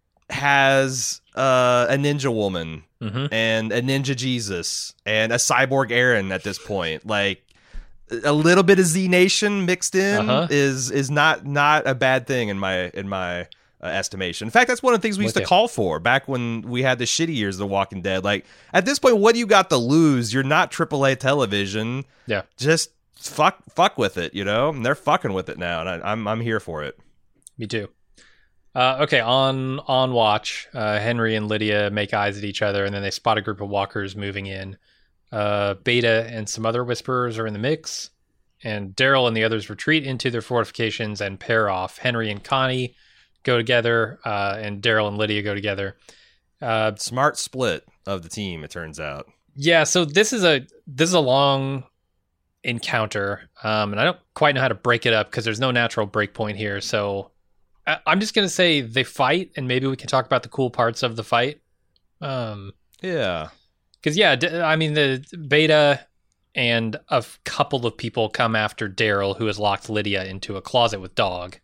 has uh, a ninja woman mm-hmm. and a ninja Jesus and a cyborg Aaron at this point. Like, a little bit of Z Nation mixed in uh-huh. is is not not a bad thing in my in my uh, estimation. In fact, that's one of the things we With used to you. call for back when we had the shitty years of The Walking Dead. Like, at this point, what do you got to lose? You're not triple A television. Yeah, just fuck fuck with it, you know. And they're fucking with it now, and I, I'm I'm here for it. Me too. Uh, okay, on on watch, uh, Henry and Lydia make eyes at each other, and then they spot a group of walkers moving in. Uh, Beta and some other whisperers are in the mix, and Daryl and the others retreat into their fortifications and pair off. Henry and Connie go together, uh, and Daryl and Lydia go together. Uh, Smart split of the team, it turns out. Yeah, so this is a this is a long encounter, um, and I don't quite know how to break it up because there's no natural break point here, so... I'm just going to say they fight, and maybe we can talk about the cool parts of the fight. Um, yeah. Because, yeah, I mean, the Beta and a couple of people come after Daryl, who has locked Lydia into a closet with Dog.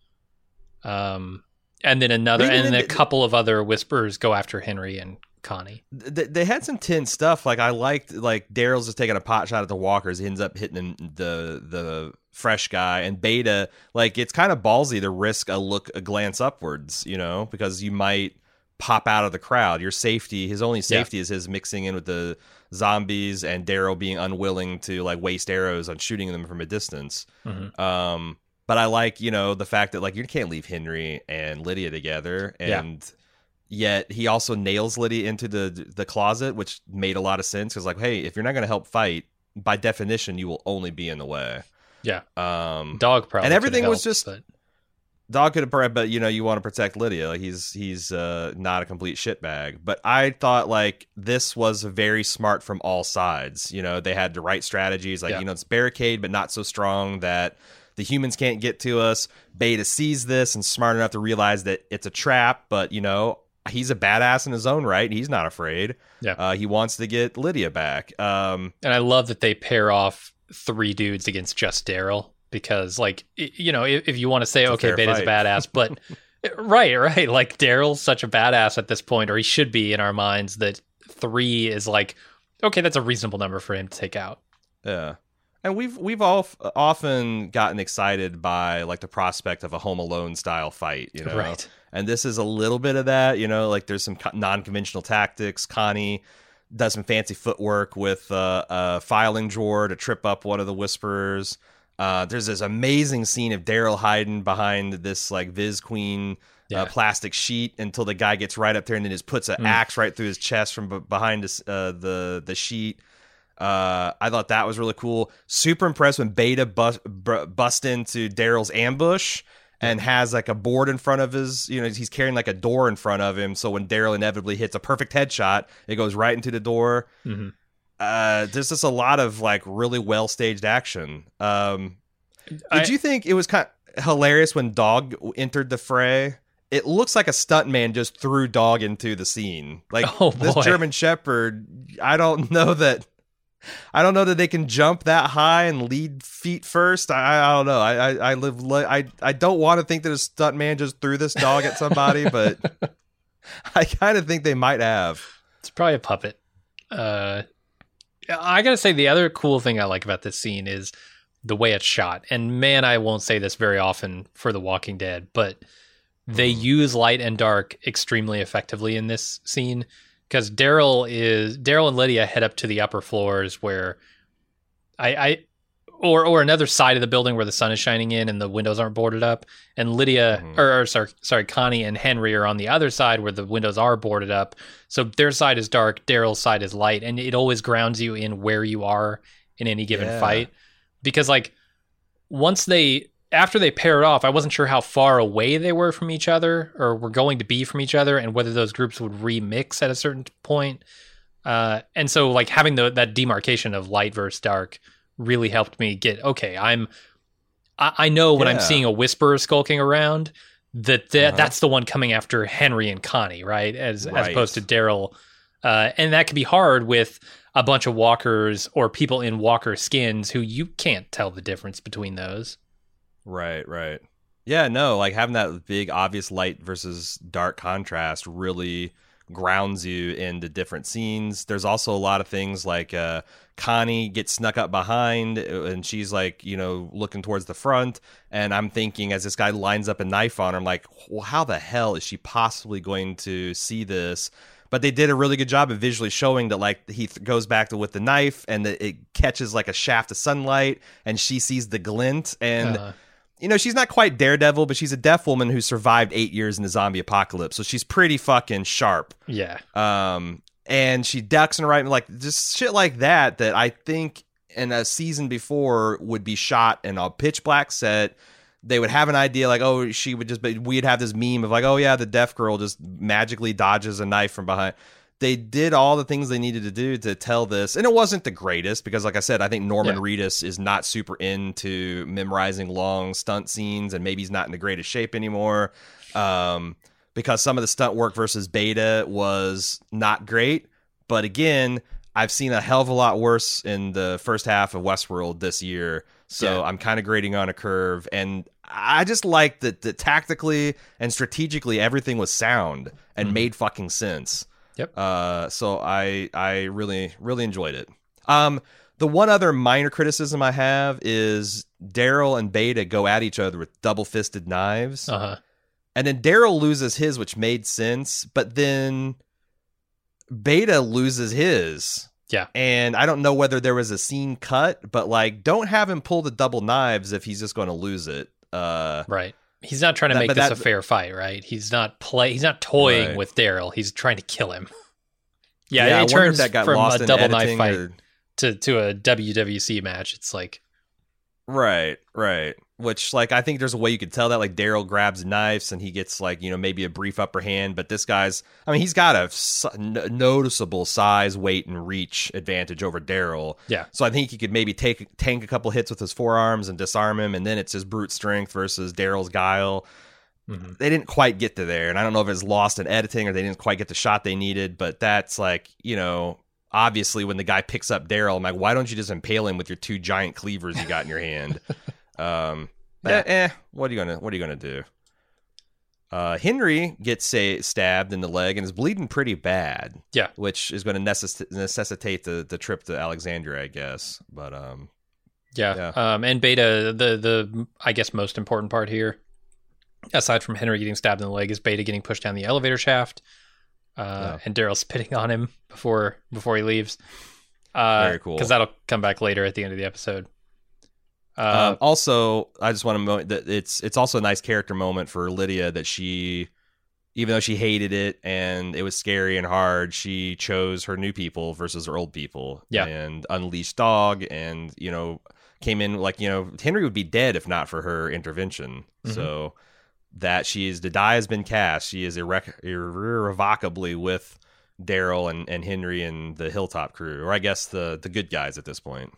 Um, and then another, and then a couple of other whisperers go after Henry and Connie. They, they had some tense stuff. Like, I liked, like, Daryl's just taking a pot shot at the walkers. He ends up hitting the the fresh guy, and Beta, like, it's kind of ballsy to risk a look, a glance upwards, you know, because you might pop out of the crowd. Your safety, his only safety yeah. is his mixing in with the zombies and Daryl being unwilling to, like, waste arrows on shooting them from a distance. Mm-hmm. Um, but I like, you know, the fact that, like, you can't leave Henry and Lydia together, and... Yeah. Yet he also nails Lydia into the the closet, which made a lot of sense. Because like, hey, if you're not going to help fight, by definition, you will only be in the way. Yeah. Um, Dog probably. and everything helped, was just but... Dog could have, but you know, you want to protect Lydia. Like, he's he's uh, not a complete shitbag. But I thought like this was very smart from all sides. You know, they had the right strategies. Like, yeah. you know, it's barricade, but not so strong that the humans can't get to us. Beta sees this and smart enough to realize that it's a trap. But you know, he's a badass in his own right. He's not afraid. Yeah, uh, he wants to get Lydia back. Um, and I love that they pair off three dudes against just Daryl. Because, like, you know, if, if you want to say, okay, Beta's a badass, but right, right, like Daryl's such a badass at this point, or he should be in our minds, that three is like, okay, that's a reasonable number for him to take out. Yeah, and we've we've all often gotten excited by like the prospect of a Home Alone style fight, you know, right? And this is a little bit of that, you know, like there's some non-conventional tactics. Connie does some fancy footwork with uh, a filing drawer to trip up one of the Whisperers. Uh, there's this amazing scene of Daryl hiding behind this like Viz Queen yeah. uh, plastic sheet until the guy gets right up there and then just puts an mm. axe right through his chest from b- behind his, uh, the the sheet. Uh, I thought that was really cool. Super impressed when Beta bust, b- bust into Daryl's ambush and has like a board in front of his, you know, he's carrying like a door in front of him. So when Daryl inevitably hits a perfect headshot, it goes right into the door. Mm-hmm. Uh, there's just a lot of like really well staged action. Um, did I, you think it was kind of hilarious when Dog entered the fray? It looks like a stuntman just threw Dog into the scene. Like oh this boy. German Shepherd, I don't know that. I don't know that they can jump that high and lead feet first. I, I don't know. I, I, I live. I, I don't want to think that a stuntman just threw this dog at somebody, but I kind of think they might have. It's probably a puppet. Uh, I gotta say, the other cool thing I like about this scene is the way it's shot. And man, I won't say this very often for The Walking Dead, but they mm. use light and dark extremely effectively in this scene. Because Daryl is Daryl and Lydia head up to the upper floors where I, I or or another side of the building where the sun is shining in and the windows aren't boarded up. And Lydia mm-hmm. or, or sorry sorry Connie and Henry are on the other side where the windows are boarded up. So their side is dark, Daryl's side is light, and it always grounds you in where you are in any given yeah. fight. Because like once they after they paired off, I wasn't sure how far away they were from each other or were going to be from each other and whether those groups would remix at a certain point. Uh, and so like having the, that demarcation of light versus dark really helped me get, okay, I'm, I, I know when yeah. I'm seeing a Whisperer skulking around that th- uh-huh. that's the one coming after Henry and Connie, right? As, right. as opposed to Daryl. Uh, and that can be hard with a bunch of walkers or people in walker skins who you can't tell the difference between those. Right, right. Yeah, no, like having that big obvious light versus dark contrast really grounds you into different scenes. There's also a lot of things like uh, Connie gets snuck up behind and she's like, you know, looking towards the front. And I'm thinking as this guy lines up a knife on her, I'm like, well, how the hell is she possibly going to see this? But they did a really good job of visually showing that, like, he th- goes back to with the knife and that it catches like a shaft of sunlight and she sees the glint. And, uh. you know, she's not quite Daredevil, but she's a deaf woman who survived eight years in the zombie apocalypse. So she's pretty fucking sharp. Yeah. Um, and she ducks and right, like just shit like that, that I think in a season before would be shot in a pitch black set. They would have an idea like, oh, she would just, but we'd have this meme of like, oh yeah, the deaf girl just magically dodges a knife from behind. They did all the things they needed to do to tell this. And it wasn't the greatest because, like I said, I think Norman yeah. Reedus is not super into memorizing long stunt scenes and maybe he's not in the greatest shape anymore um, because some of the stunt work versus Beta was not great. But again, I've seen a hell of a lot worse in the first half of Westworld this year. So yeah. I'm kind of grading on a curve. And I just like that, that tactically and strategically everything was sound and mm-hmm. made fucking sense. Yep. Uh, so I I really really enjoyed it. Um, the one other minor criticism I have is Daryl and Beta go at each other with double fisted knives, uh-huh. and then Daryl loses his, which made sense, but then Beta loses his. Yeah, and I don't know whether there was a scene cut, but like, don't have him pull the double knives if he's just going to lose it. Uh, right. He's not trying to That- make but this that- a fair fight, right? He's not play. He's not toying Right. with Daryl. He's trying to kill him. Yeah, I it wonder if turns that got from lost a in double knife editing fight or- to to a W W C match. It's like, Right, right. Which, like, I think there's a way you could tell that. Like, Daryl grabs knives and he gets, like, you know, maybe a brief upper hand. But this guy's, I mean, he's got a s- n- noticeable size, weight, and reach advantage over Daryl. yeah, So I think he could maybe take tank a couple hits with his forearms and disarm him. And then it's his brute strength versus Daryl's guile. mm-hmm. They didn't quite get to there. And I don't know if it's lost in editing or they didn't quite get the shot they needed. But that's, like, you know, obviously when the guy picks up Daryl, I'm like, why don't you just impale him with your two giant cleavers you got in your hand? Um, Yeah. eh, eh, what are you gonna What are you gonna do? Uh, Henry gets say, stabbed in the leg and is bleeding pretty bad. Yeah. which is going to necess- necessitate the the trip to Alexandria, I guess. But um, yeah. Um, and Beta, the the I guess most important part here, aside from Henry getting stabbed in the leg, is Beta getting pushed down the elevator shaft, uh, Yeah. and Daryl spitting on him before before he leaves. Uh, Very cool. Because that'll come back later at the end of the episode. Uh, Um, also, I just want to mo- that it's it's also a nice character moment for Lydia that she, even though she hated it and it was scary and hard, she chose her new people versus her old people. Yeah. And unleashed dog, and you know came in like you know Henry would be dead if not for her intervention. Mhm. So that she is the die has been cast. She is irre- irrevocably with Daryl and, and Henry and the Hilltop crew, or I guess the the good guys at this point.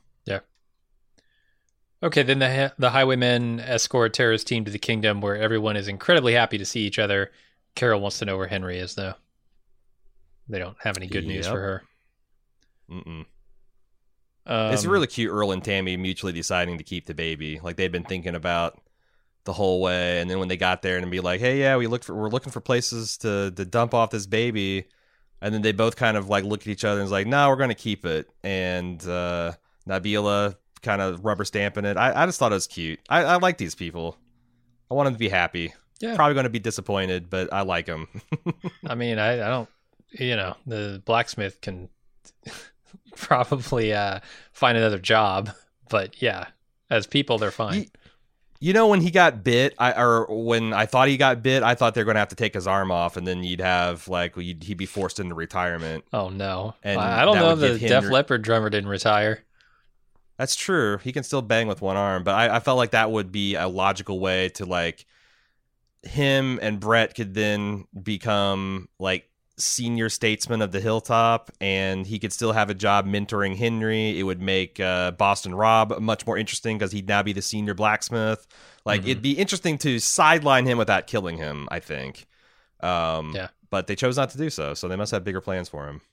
Okay, then the the Highwaymen escort Tara's team to the kingdom, where everyone is incredibly happy to see each other. Carol wants to know where Henry is, though. They don't have any good news Yep. for her. Mm-mm. Um, It's really cute. Earl and Tammy mutually deciding to keep the baby, like they've been thinking about the whole way. And then when they got there and be like, "Hey, yeah, we looked for we're looking for places to to dump off this baby," and then they both kind of like look at each other and is like, "No, we're going to keep it." And uh, Nabila kind of rubber stamping it. I, I just thought it was cute. I, I like these people. I want them to be happy. Yeah. Probably going to be disappointed, but I like them. I mean, I, I don't, you know, the blacksmith can probably uh, find another job, but yeah, as people, they're fine. Ye- You know, when he got bit, I or when I thought he got bit, I thought they were going to have to take his arm off, and then you'd have like you'd, he'd be forced into retirement. Oh no, And I I don't that know. would The give Def Henry- Leppard drummer didn't retire. That's true. He can still bang with one arm, but I, I felt like that would be a logical way to like him and Brett could then become like senior statesman of the Hilltop, and he could still have a job mentoring Henry. It would make uh, Boston Rob much more interesting because he'd now be the senior blacksmith. Like Mhm. it'd be interesting to sideline him without killing him, I think. Um, Yeah. But they chose not to do so, so they must have bigger plans for him.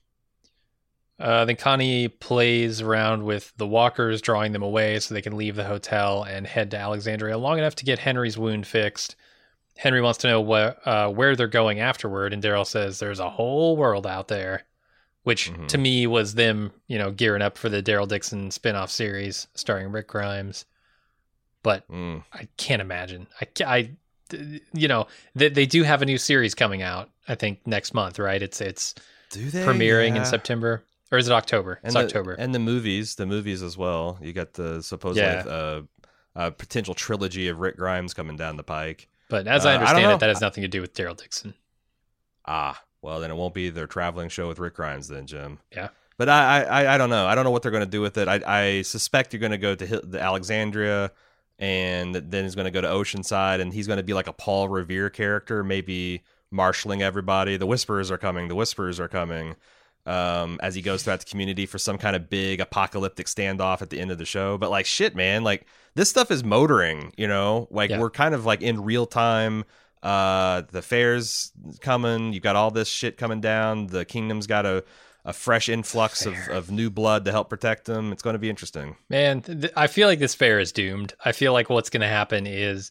Uh, then Connie plays around with the walkers, drawing them away so they can leave the hotel and head to Alexandria long enough to get Henry's wound fixed. Henry wants to know wh- uh, where they're going afterward, and Daryl says there's a whole world out there, which Mhm. to me was them, you know, gearing up for the Daryl Dixon spin-off series starring Rick Grimes. But Mm. I can't imagine. I, ca- I you know, they, they do have a new series coming out, I think, next month, right? It's it's Do they? premiering in Yeah. September. Or is it October? And It's the, October. And the movies, the movies as well. You got the supposedly Yeah. uh, a potential trilogy of Rick Grimes coming down the pike. But as Uh, I I don't understand know. it, that has nothing to do with Daryl Dixon. Ah, well, then it won't be their traveling show with Rick Grimes then, Jim. Yeah. But I, I, I don't know. I don't know what they're going to do with it. I, I suspect you're going to go to Hi- the Alexandria, and then he's going to go to Oceanside, and he's going to be like a Paul Revere character, maybe marshaling everybody. The Whisperers are coming. The Whisperers are coming. Um, as he goes throughout the community for some kind of big apocalyptic standoff at the end of the show. But like shit, man, like this stuff is motoring, you know, like Yeah. we're kind of like in real time. Uh, the fair's coming. You got all this shit coming down. The kingdom's got a, a fresh influx of, of new blood to help protect them. It's going to be interesting. Man, th- I feel like this fair is doomed. I feel like what's going to happen is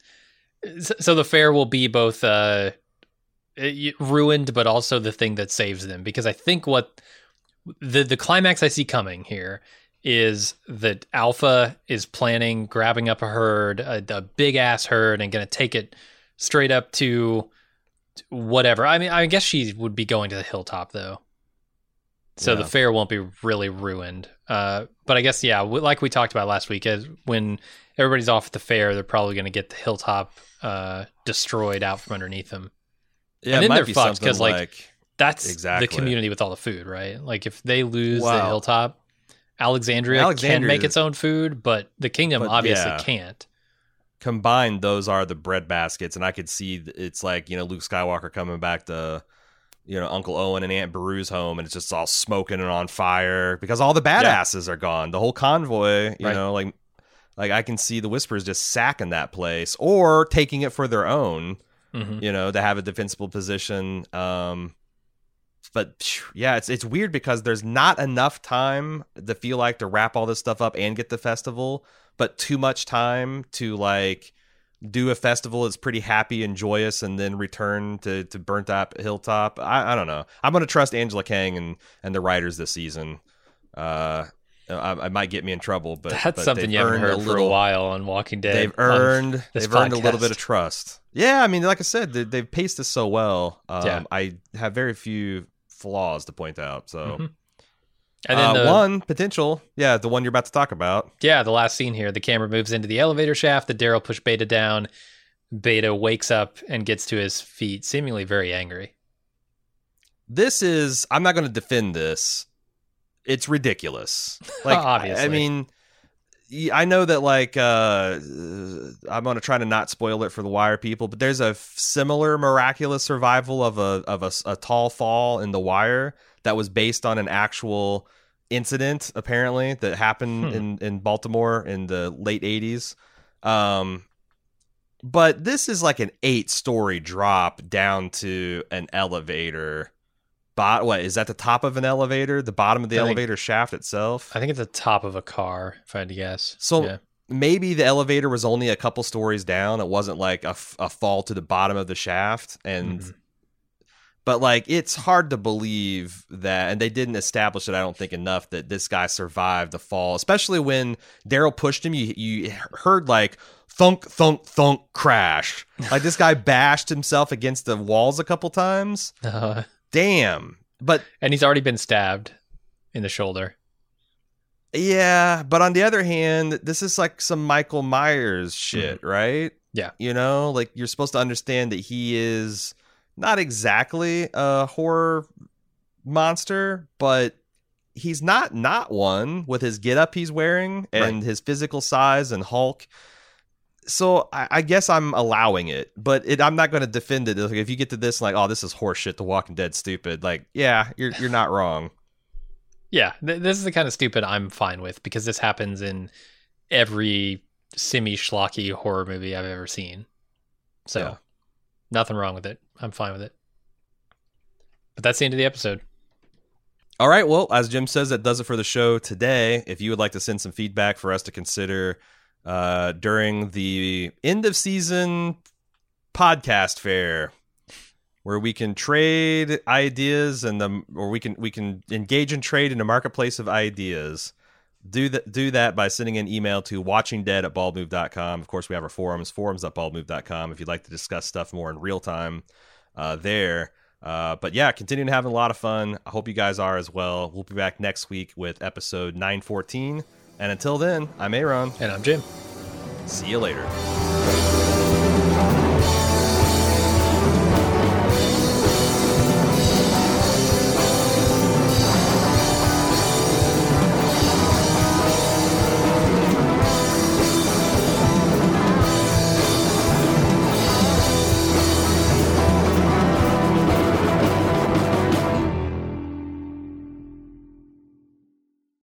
so the fair will be both uh, it- ruined, but also the thing that saves them. Because I think what the the climax I see coming here is that Alpha is planning grabbing up a herd, a, a big ass herd, and going to take it straight up to whatever. I mean, I guess she would be going to the Hilltop though. So Yeah. the fair won't be really ruined. Uh, but I guess, yeah, w- like we talked about last week, as when everybody's off at the fair, they're probably going to get the hilltop uh, destroyed out from underneath them. Yeah, and it then might they're be fucked something because like, like that's exactly. the community with all the food, right? Like if they lose Wow. the hilltop, Alexandria, Alexandria can make its own food, but the kingdom But, obviously yeah. can't. combined, those are the bread baskets, and I could see th- it's like, you know, Luke Skywalker coming back to, you know, Uncle Owen and Aunt Beru's home, and it's just all smoking and on fire because all the badasses are gone. The whole convoy, you Right. know, like like I can see the Whispers just sacking that place or taking it for their own, Mhm. you know, to have a defensible position. Um, but phew, yeah, it's it's weird because there's not enough time to feel like to wrap all this stuff up and get the festival, but too much time to like do a festival that's pretty happy and joyous and then return to, to burnt up hilltop. I, I don't know. I'm going to trust Angela Kang and, and the writers this season. Uh, I, I might get me in trouble, but That's but something they've you haven't earned heard a for little, a while on Walking Dead. They've on earned this they've earned a little podcast. bit of trust. Yeah, I mean, like I said, they, they've paced this so well. Um, Yeah. I have very few flaws to point out. So Mhm. And then uh, the, one potential, yeah, the one you're about to talk about. yeah, the last scene here, the camera moves into the elevator shaft. The Daryl push Beta down. Beta wakes up and gets to his feet, seemingly very angry. This is, I'm not going to defend this. It's ridiculous. Like, Obviously. I mean, y- I know that like uh, I'm going to try to not spoil it for the Wire people, but there's a f- similar miraculous survival of a of a, s- a tall fall in the Wire that was based on an actual incident apparently that happened Hmm. in in Baltimore in the late eighties. Um, but this is like an eight story drop down to an elevator. Bot, what is that? The top of an elevator, the bottom of the I think- elevator shaft itself. I think it's the top of a car, if I had to guess. So yeah. maybe the elevator was only a couple stories down. It wasn't like a, f- a fall to the bottom of the shaft, and Mhm. but like it's hard to believe that, and they didn't establish it. I don't think enough that this guy survived the fall, especially when Daryl pushed him. You you heard like thunk thunk thunk crash. Like this guy bashed himself against the walls a couple times. Uh, Damn, but. and he's already been stabbed in the shoulder. Yeah, but on the other hand, this is like some Michael Myers shit, right? Yeah. You know, like you're supposed to understand that he is not exactly a horror monster, but he's not not one with his getup he's wearing and Right. his physical size and Hulk. So I, I guess I'm allowing it, but it, I'm not going to defend it. Like, if you get to this, like, oh, this is horseshit. The Walking Dead, stupid. Like, yeah, you're you're not wrong. Yeah, th- this is the kind of stupid I'm fine with because this happens in every semi-schlocky horror movie I've ever seen. So, Yeah. nothing wrong with it. I'm fine with it. But that's the end of the episode. All right. Well, as Jim says, that does it for the show today. If you would like to send some feedback for us to consider uh, during the end of season podcast fair, where we can trade ideas and the, or we can we can engage in trade in a marketplace of ideas. Do that. Do that by sending an email to watchingdead at baldmove dot com. Of course, we have our forums, forums at baldmove dot com. If you'd like to discuss stuff more in real time, uh, there. Uh, but yeah, continuing having a lot of fun. I hope you guys are as well. We'll be back next week with episode nine fourteen. And until then, I'm Aaron. And I'm Jim. See you later.